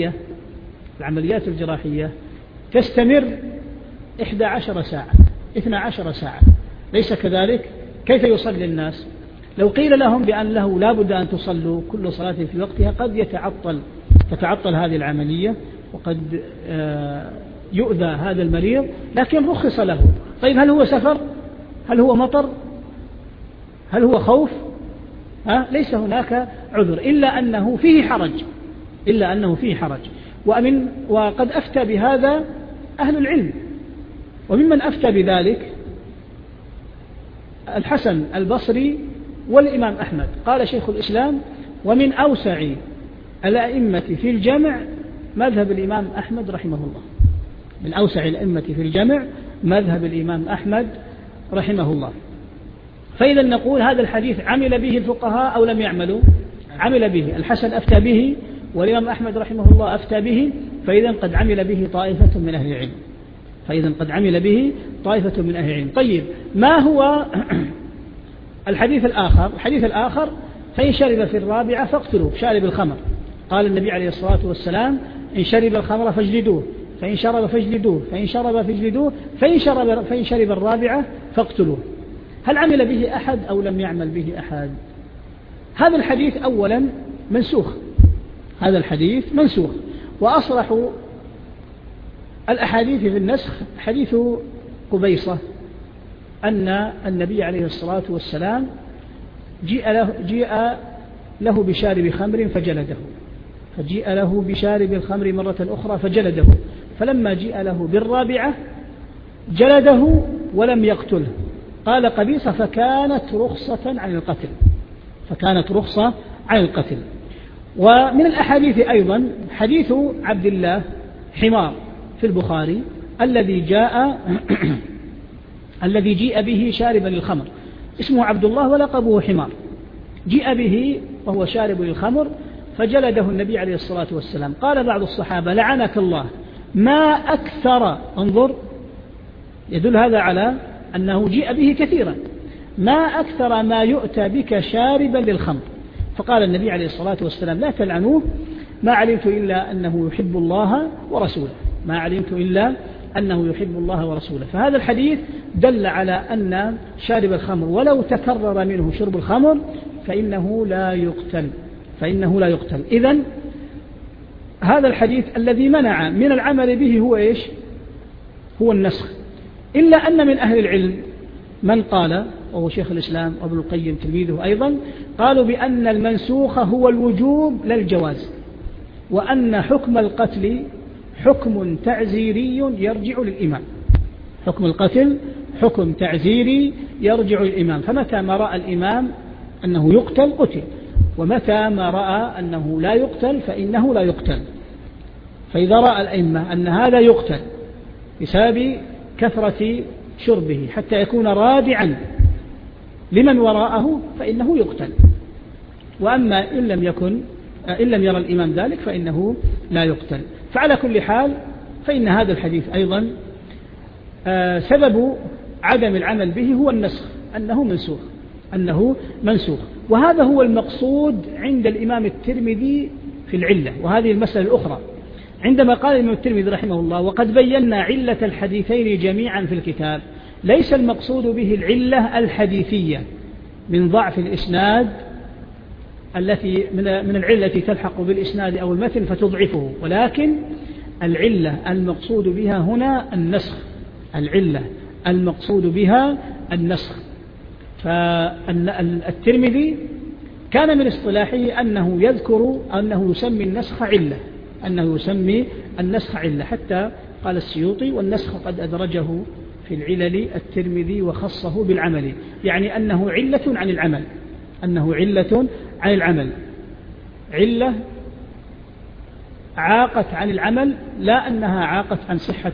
الجراحية تستمر 11 ساعة 12 ساعة، ليس كذلك؟ كيف يصلي الناس؟ لو قيل لهم بأن له لا بد أن تصلوا كل صلاة في وقتها قد تتعطل هذه العملية، وقد يؤذى هذا المريض، لكن رخص له. طيب هل هو سفر؟ هل هو مطر؟ هل هو خوف؟ ليس هناك عذر، إلا أنه فيه حرج. وقد أفتى بهذا أهل العلم، وممن أفتى بذلك الحسن البصري والإمام أحمد. قال شيخ الإسلام: ومن أوسع الأئمة في الجمع مذهب الإمام أحمد رحمه الله. من أوسع الأئمة في الجمع مذهب الإمام أحمد رحمه الله. فإذا نقول هذا الحديث عمل به الفقهاء أو لم يعملوا؟ عمل به. الحسن أفتى به والإمام أحمد رحمه الله أفتى به، فإذا قد عمل به طائفة من أهل العلم. طيب ما هو الحديث الآخر؟ الحديث الآخر: فإن شرب في الرابعة فاقتلوه، شارب الخمر. قال النبي عليه الصلاة والسلام: إن شرب الخمر فاجلدوه، فإن شرب فاجلدوه، فإن شرب فاجلدوه، فإن شرب الرابعة فاقتلوه. هل عمل به أحد أو لم يعمل به أحد؟ هذا الحديث أولا منسوخ، وأصرح الأحاديث في النسخ حديث قبيصة أن النبي عليه الصلاة والسلام جيء له بشارب خمر فجلده، فجيء له بشارب الخمر مرة أخرى فجلده، فلما جيء له بالرابعة جلده ولم يقتله. قال قبيصة: فكانت رخصة عن القتل. ومن الأحاديث أيضا حديث عبد الله حمار في البخاري الذي جيء به شاربا للخمر، اسمه عبد الله ولقبه حمار، جيء به وهو شارب للخمر فجلده النبي عليه الصلاة والسلام. قال بعض الصحابة: لعنك الله، ما أكثر، انظر، يدل هذا على أنه جيء به كثيرا، ما أكثر ما يؤتى بك شاربا للخمر. فقال النبي عليه الصلاة والسلام: لا تلعنوه، ما علمت إلا أنه يحب الله ورسوله. فهذا الحديث دل على أن شارب الخمر ولو تكرر منه شرب الخمر فإنه لا يقتل. إذن هذا الحديث الذي منع من العمل به هو إيش؟ هو النسخ. إلا أن من أهل العلم من قال، وهو شيخ الإسلام وابن القيم تلميذه أيضا، قالوا بأن المنسوخ هو الوجوب لا الجواز، وأن حكم القتل حكم تعزيري يرجع للإمام. حكم القتل حكم تعزيري يرجع للإمام، فمتى ما رأى الإمام أنه يقتل قتل، ومتى ما رأى أنه لا يقتل فإنه لا يقتل. فإذا رأى الأئمة أن هذا يقتل بسبب كثرة شربه حتى يكون رادعا لمن وراءه فإنه يقتل، وأما إن لم يرى الإمام ذلك فإنه لا يقتل. فعلى كل حال فإن هذا الحديث أيضا سبب عدم العمل به هو النسخ، أنه منسوخ. وهذا هو المقصود عند الإمام الترمذي في العلة. وهذه المسألة الأخرى عندما قال الإمام الترمذي رحمه الله: وقد بينا علة الحديثين جميعا في الكتاب، ليس المقصود به العلة الحديثية من ضعف الإسناد التي من العلة التي تلحق بالإسناد أو المتن فتضعفه، ولكن العلة المقصود بها هنا النسخ. فالترمذي كان من اصطلاحه أنه يسمي النسخ علة، حتى قال السيوطي: والنسخ قد أدرجه في العلل الترمذي وخصه بالعمل، يعني أنه علة عن العمل، علة عاقت عن العمل، لا أنها عاقت عن صحة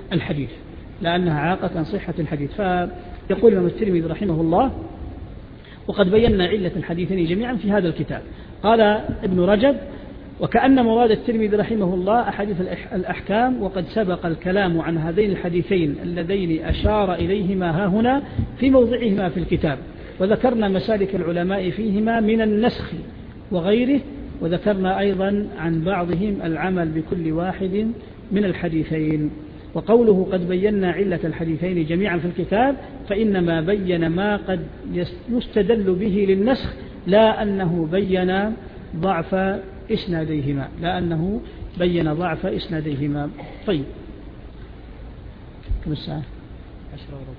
الحديث. فيقول الإمام الترمذي رحمه الله: وقد بينا علة الحديثين جميعا في هذا الكتاب. قال ابن رجب: وكأن مراد الترمذي رحمه الله أحاديث الأحكام، وقد سبق الكلام عن هذين الحديثين اللذين أشار إليهما ها هنا في موضعهما في الكتاب، وذكرنا مسالك العلماء فيهما من النسخ وغيره، وذكرنا أيضا عن بعضهم العمل بكل واحد من الحديثين. وقوله قد بينا علة الحديثين جميعا في الكتاب فإنما بين ما قد يستدل به للنسخ، لا أنه بين ضعف إسناديهما، طيب، كم الساعة؟ 10:15.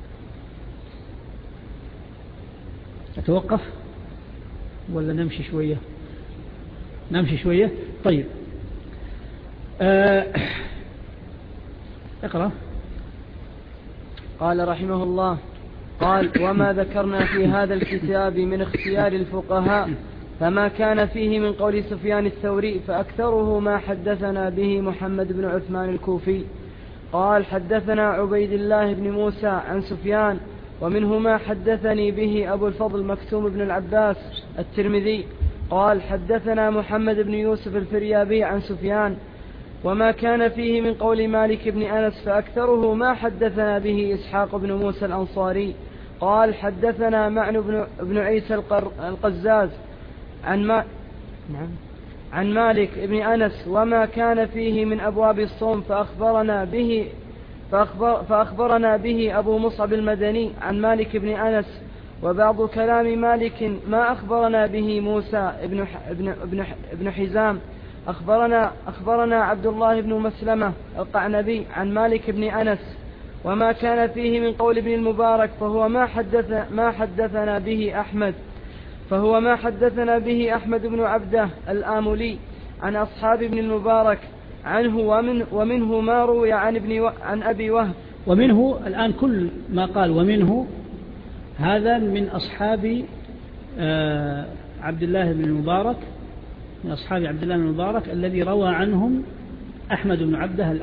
أتوقف ولا نمشي شوية؟ طيب، اقرأ. قال رحمه الله: قال: وما ذكرنا في هذا الكتاب من اختيار الفقهاء فما كان فيه من قول سفيان الثوري، فأكثره ما حدثنا به محمد بن عثمان الكوفي قال: حدثنا عبيد الله بن موسى عن سفيان، ومنه ما حدثني به أبو الفضل مكتوم بن العباس الترمذي قال: حدثنا محمد بن يوسف الفريابي عن سفيان. وما كان فيه من قول مالك بن أنس فأكثره ما حدثنا به إسحاق بن موسى الأنصاري قال: حدثنا معن بن عيسى القزاز عن مالك بن أنس. وما كان فيه من أبواب الصوم فأخبرنا به أبو مصعب المدني عن مالك بن أنس. وبعض كلام مالك ما أخبرنا به موسى ابن حزام أخبرنا عبد الله بن مسلمة القعنبي عن مالك بن أنس. وما كان فيه من قول ابن المبارك فهو ما حدثنا به أحمد بن عبده الآملي عن أصحاب ابن المبارك عنه، ومنه ما روي عن أبي وهب. ومنه الآن كل ما قال ومنه هذا من أصحاب عبد الله بن المبارك، الذي روى عنهم أحمد بن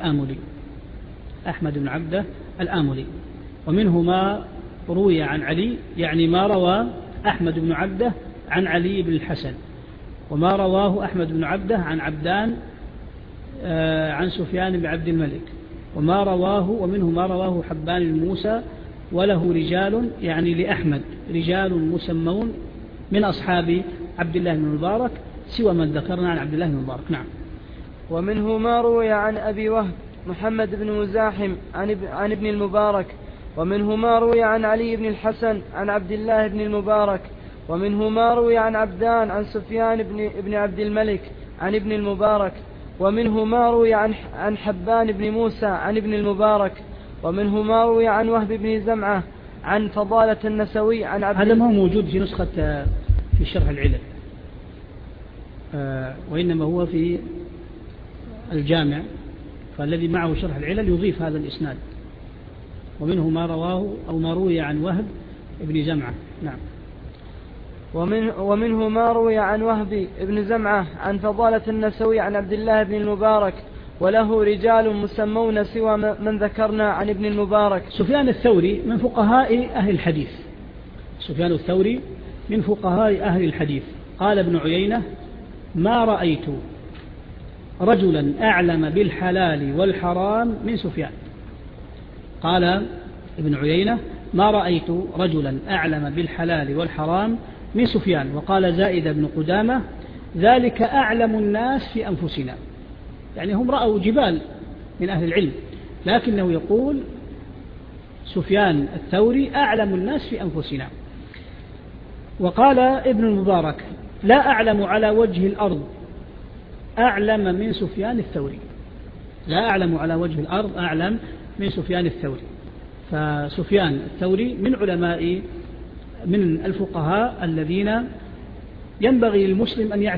عبده الآملي. ومنه ما روي عن علي، يعني ما روى أحمد بن عبده عن علي بن الحسن، وما رواه أحمد بن عبده عن عبدان عن سفيان بن عبد الملك، ومنه ما رواه حبان بن موسى، وله رجال، يعني لأحمد رجال مسمون من أصحاب عبد الله بن المبارك سوى من ذكرنا عن عبد الله بن المبارك. نعم. ومنه ما روي عن أبي وهب محمد بن مزاحم عن ابن المبارك، ومنه ما روي عن علي بن الحسن عن عبد الله بن المبارك، ومنه ما روي عن عبدان عن سفيان بن عبد الملك عن ابن المبارك، ومنه ما روي عن حبان بن موسى عن ابن المبارك، ومنه ما روي عن وهب بن زمعة عن فضالة النسوي عن عبد. هذا ما هو موجود في نسخة في شرح العلل، وإنما هو في الجامع، فالذي معه شرح العلل يضيف هذا الإسناد. ومنه ما رواه أو ما روي عن وهب بن زمعة. نعم. ومنه ما روي عن وهب بن زمعة عن فضالة النسوي عن عبد الله بن المبارك، وله رجال مسمون سوى من ذكرنا عن ابن المبارك. سفيان الثوري من فقهاء أهل الحديث. قال ابن عيينة: ما رأيت رجلا أعلم بالحلال والحرام من سفيان. قال ابن عيينة: ما رأيت رجلا أعلم بالحلال والحرام من سفيان. وقال زائد بن قدامة: ذلك أعلم الناس في أنفسنا، يعني هم رأوا جبال من أهل العلم، لكنه يقول سفيان الثوري أعلم الناس في أنفسنا. وقال ابن المبارك: لا أعلم على وجه الأرض أعلم من سفيان الثوري، فسفيان الثوري من الفقهاء الذين ينبغي للمسلم أن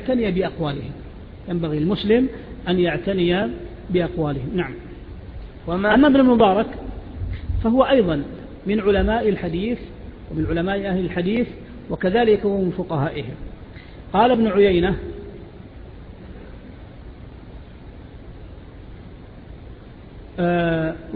يعتني بأقوالهم. نعم. أما ابن المبارك فهو أيضا من علماء الحديث ومن علماء أهل الحديث، وكذلك هو من فقهائهم. قال ابن عيينة: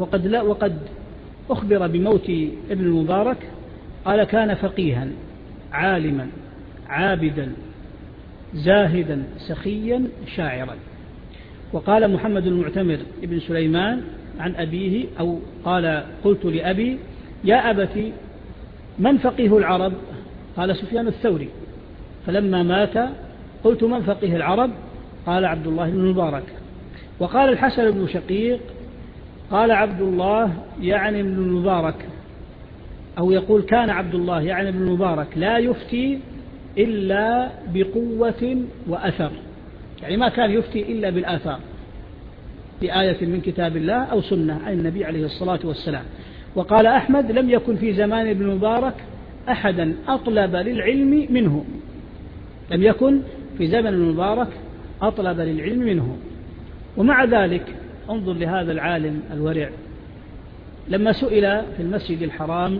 وقد أخبر بموت ابن المبارك، قال: كان فقيها عالما عابدا زاهدا سخيا شاعرا. وقال محمد المعتمر ابن سليمان عن أبيه، أو قال: قلت لأبي: يا أبت من فقيه العرب؟ قال: سفيان الثوري. فلما مات قلت: من فقيه العرب؟ قال: عبد الله بن المبارك. وقال الحسن بن شقيق: قال عبد الله يعني ابن المبارك، أو يقول كان عبد الله يعني ابن المبارك لا يفتي إلا بقوة وأثر، يعني ما كان يفتي إلا بالآثار، بآية من كتاب الله أو سنة عن النبي عليه الصلاة والسلام. وقال أحمد: لم يكن في زمان ابن المبارك أحدا أطلب للعلم منه، لم يكن في زمن المبارك أطلب للعلم منه. ومع ذلك انظر لهذا العالم الورع، لما سئل في المسجد الحرام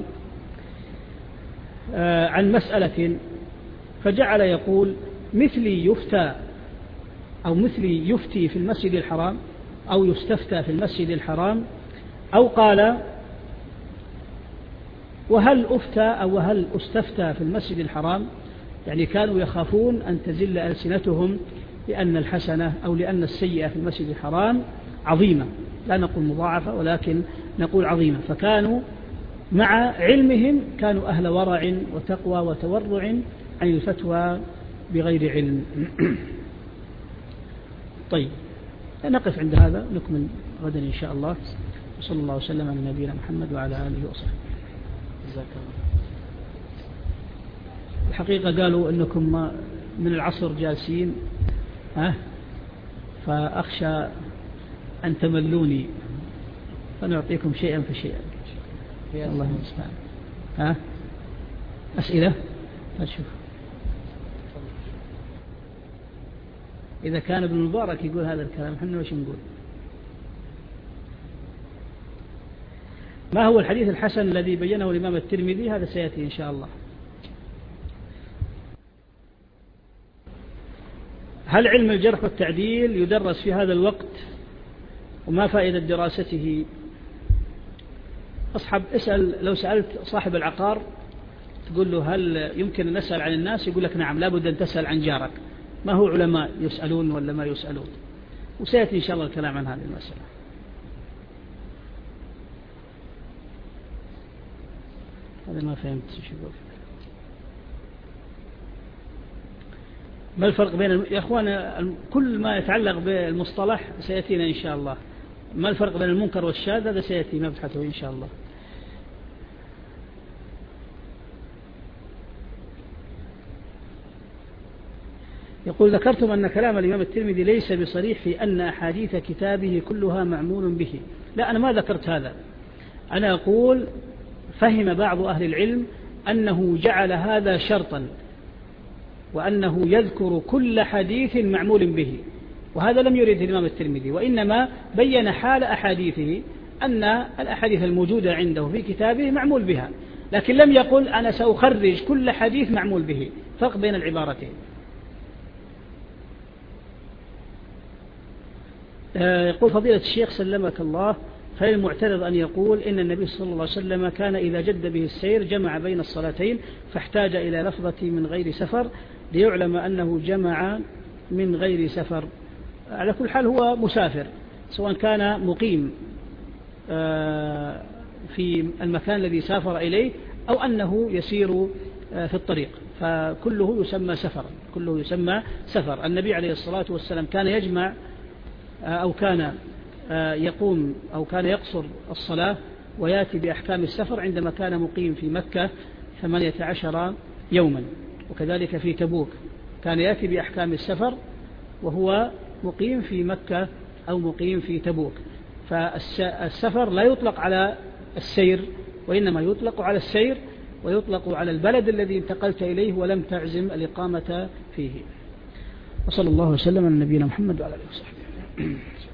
عن مسألة فجعل يقول: مثلي يفتى أو مثلي يفتي في المسجد الحرام أو يستفتى في المسجد الحرام، أو قال: وهل أفتى أو وهل أستفتى في المسجد الحرام، يعني كانوا يخافون أن تزل ألسنتهم لأن الحسنة أو لأن السيئة في المسجد الحرام عظيمة، لا نقول مضاعفة ولكن نقول عظيمة، فكانوا مع علمهم كانوا أهل ورع وتقوى وتورع عن الفتوى بغير علم. طيب، نقف عند هذا، نكمل غدا إن شاء الله. وصلى الله وسلم على نبينا محمد وعلى آله وصحبه. جزاك الله. الحقيقة قالوا أنكم من العصر جالسين، فأخشى أن تملوني، فنعطيكم شيئا فشيئا. الله المستعان. أسئلة؟ أشوف إذا كان ابن المبارك يقول هذا الكلام، احنا وش نقول؟ ما هو الحديث الحسن الذي بينه الإمام الترمذي؟ هذا سيأتي إن شاء الله. هل علم الجرح والتعديل يدرس في هذا الوقت؟ وما فائدة دراسته؟ اسأل، لو سألت صاحب العقار تقول له: هل يمكن أن نسأل عن الناس؟ يقول لك: نعم، لابد أن تسأل عن جارك. ما هو علماء يسألون ولا ما يسألون؟ وسيأتي إن شاء الله الكلام عن هذه المسألة. هذا ما فهمت شو يقول. ما الفرق بين يا أخوان، كل ما يتعلق بالمصطلح سيأتينا إن شاء الله. ما الفرق بين المنكر والشاذ؟ هذا سيأتي مبحثه إن شاء الله. يقول: ذكرتم أن كلام الإمام الترمذي ليس بصريح في أن أحاديث كتابه كلها معمول به. لا، أنا ما ذكرت هذا. أنا أقول: فهم بعض أهل العلم أنه جعل هذا شرطا، وأنه يذكر كل حديث معمول به، وهذا لم يرد الإمام الترمذي، وإنما بين حال أحاديثه أن الأحاديث الموجودة عنده في كتابه معمول بها، لكن لم يقل: أنا سأخرج كل حديث معمول به. فرق بين العبارتين. يقول: فضيلة الشيخ سلمك الله، هل المعترض أن يقول إن النبي صلى الله عليه وسلم كان إذا جد به السير جمع بين الصلاتين فاحتاج إلى لفظة من غير سفر ليعلم أنه جمع من غير سفر؟ على كل حال هو مسافر، سواء كان مقيم في المكان الذي سافر إليه أو أنه يسير في الطريق، فكله يسمى سفر، كله يسمى سفر. النبي عليه الصلاة والسلام كان يجمع أو كان يقوم أو كان يقصر الصلاة ويأتي بأحكام السفر عندما كان مقيم في مكة 18 يوما، وكذلك في تبوك كان يأتي بأحكام السفر وهو مقيم في مكة أو مقيم في تبوك. فالسفر لا يطلق على السير، وإنما يطلق على السير ويطلق على البلد الذي انتقلت إليه ولم تعزم الإقامة فيه. وصلى الله وسلم على نبينا محمد وعلى آله وصحبه.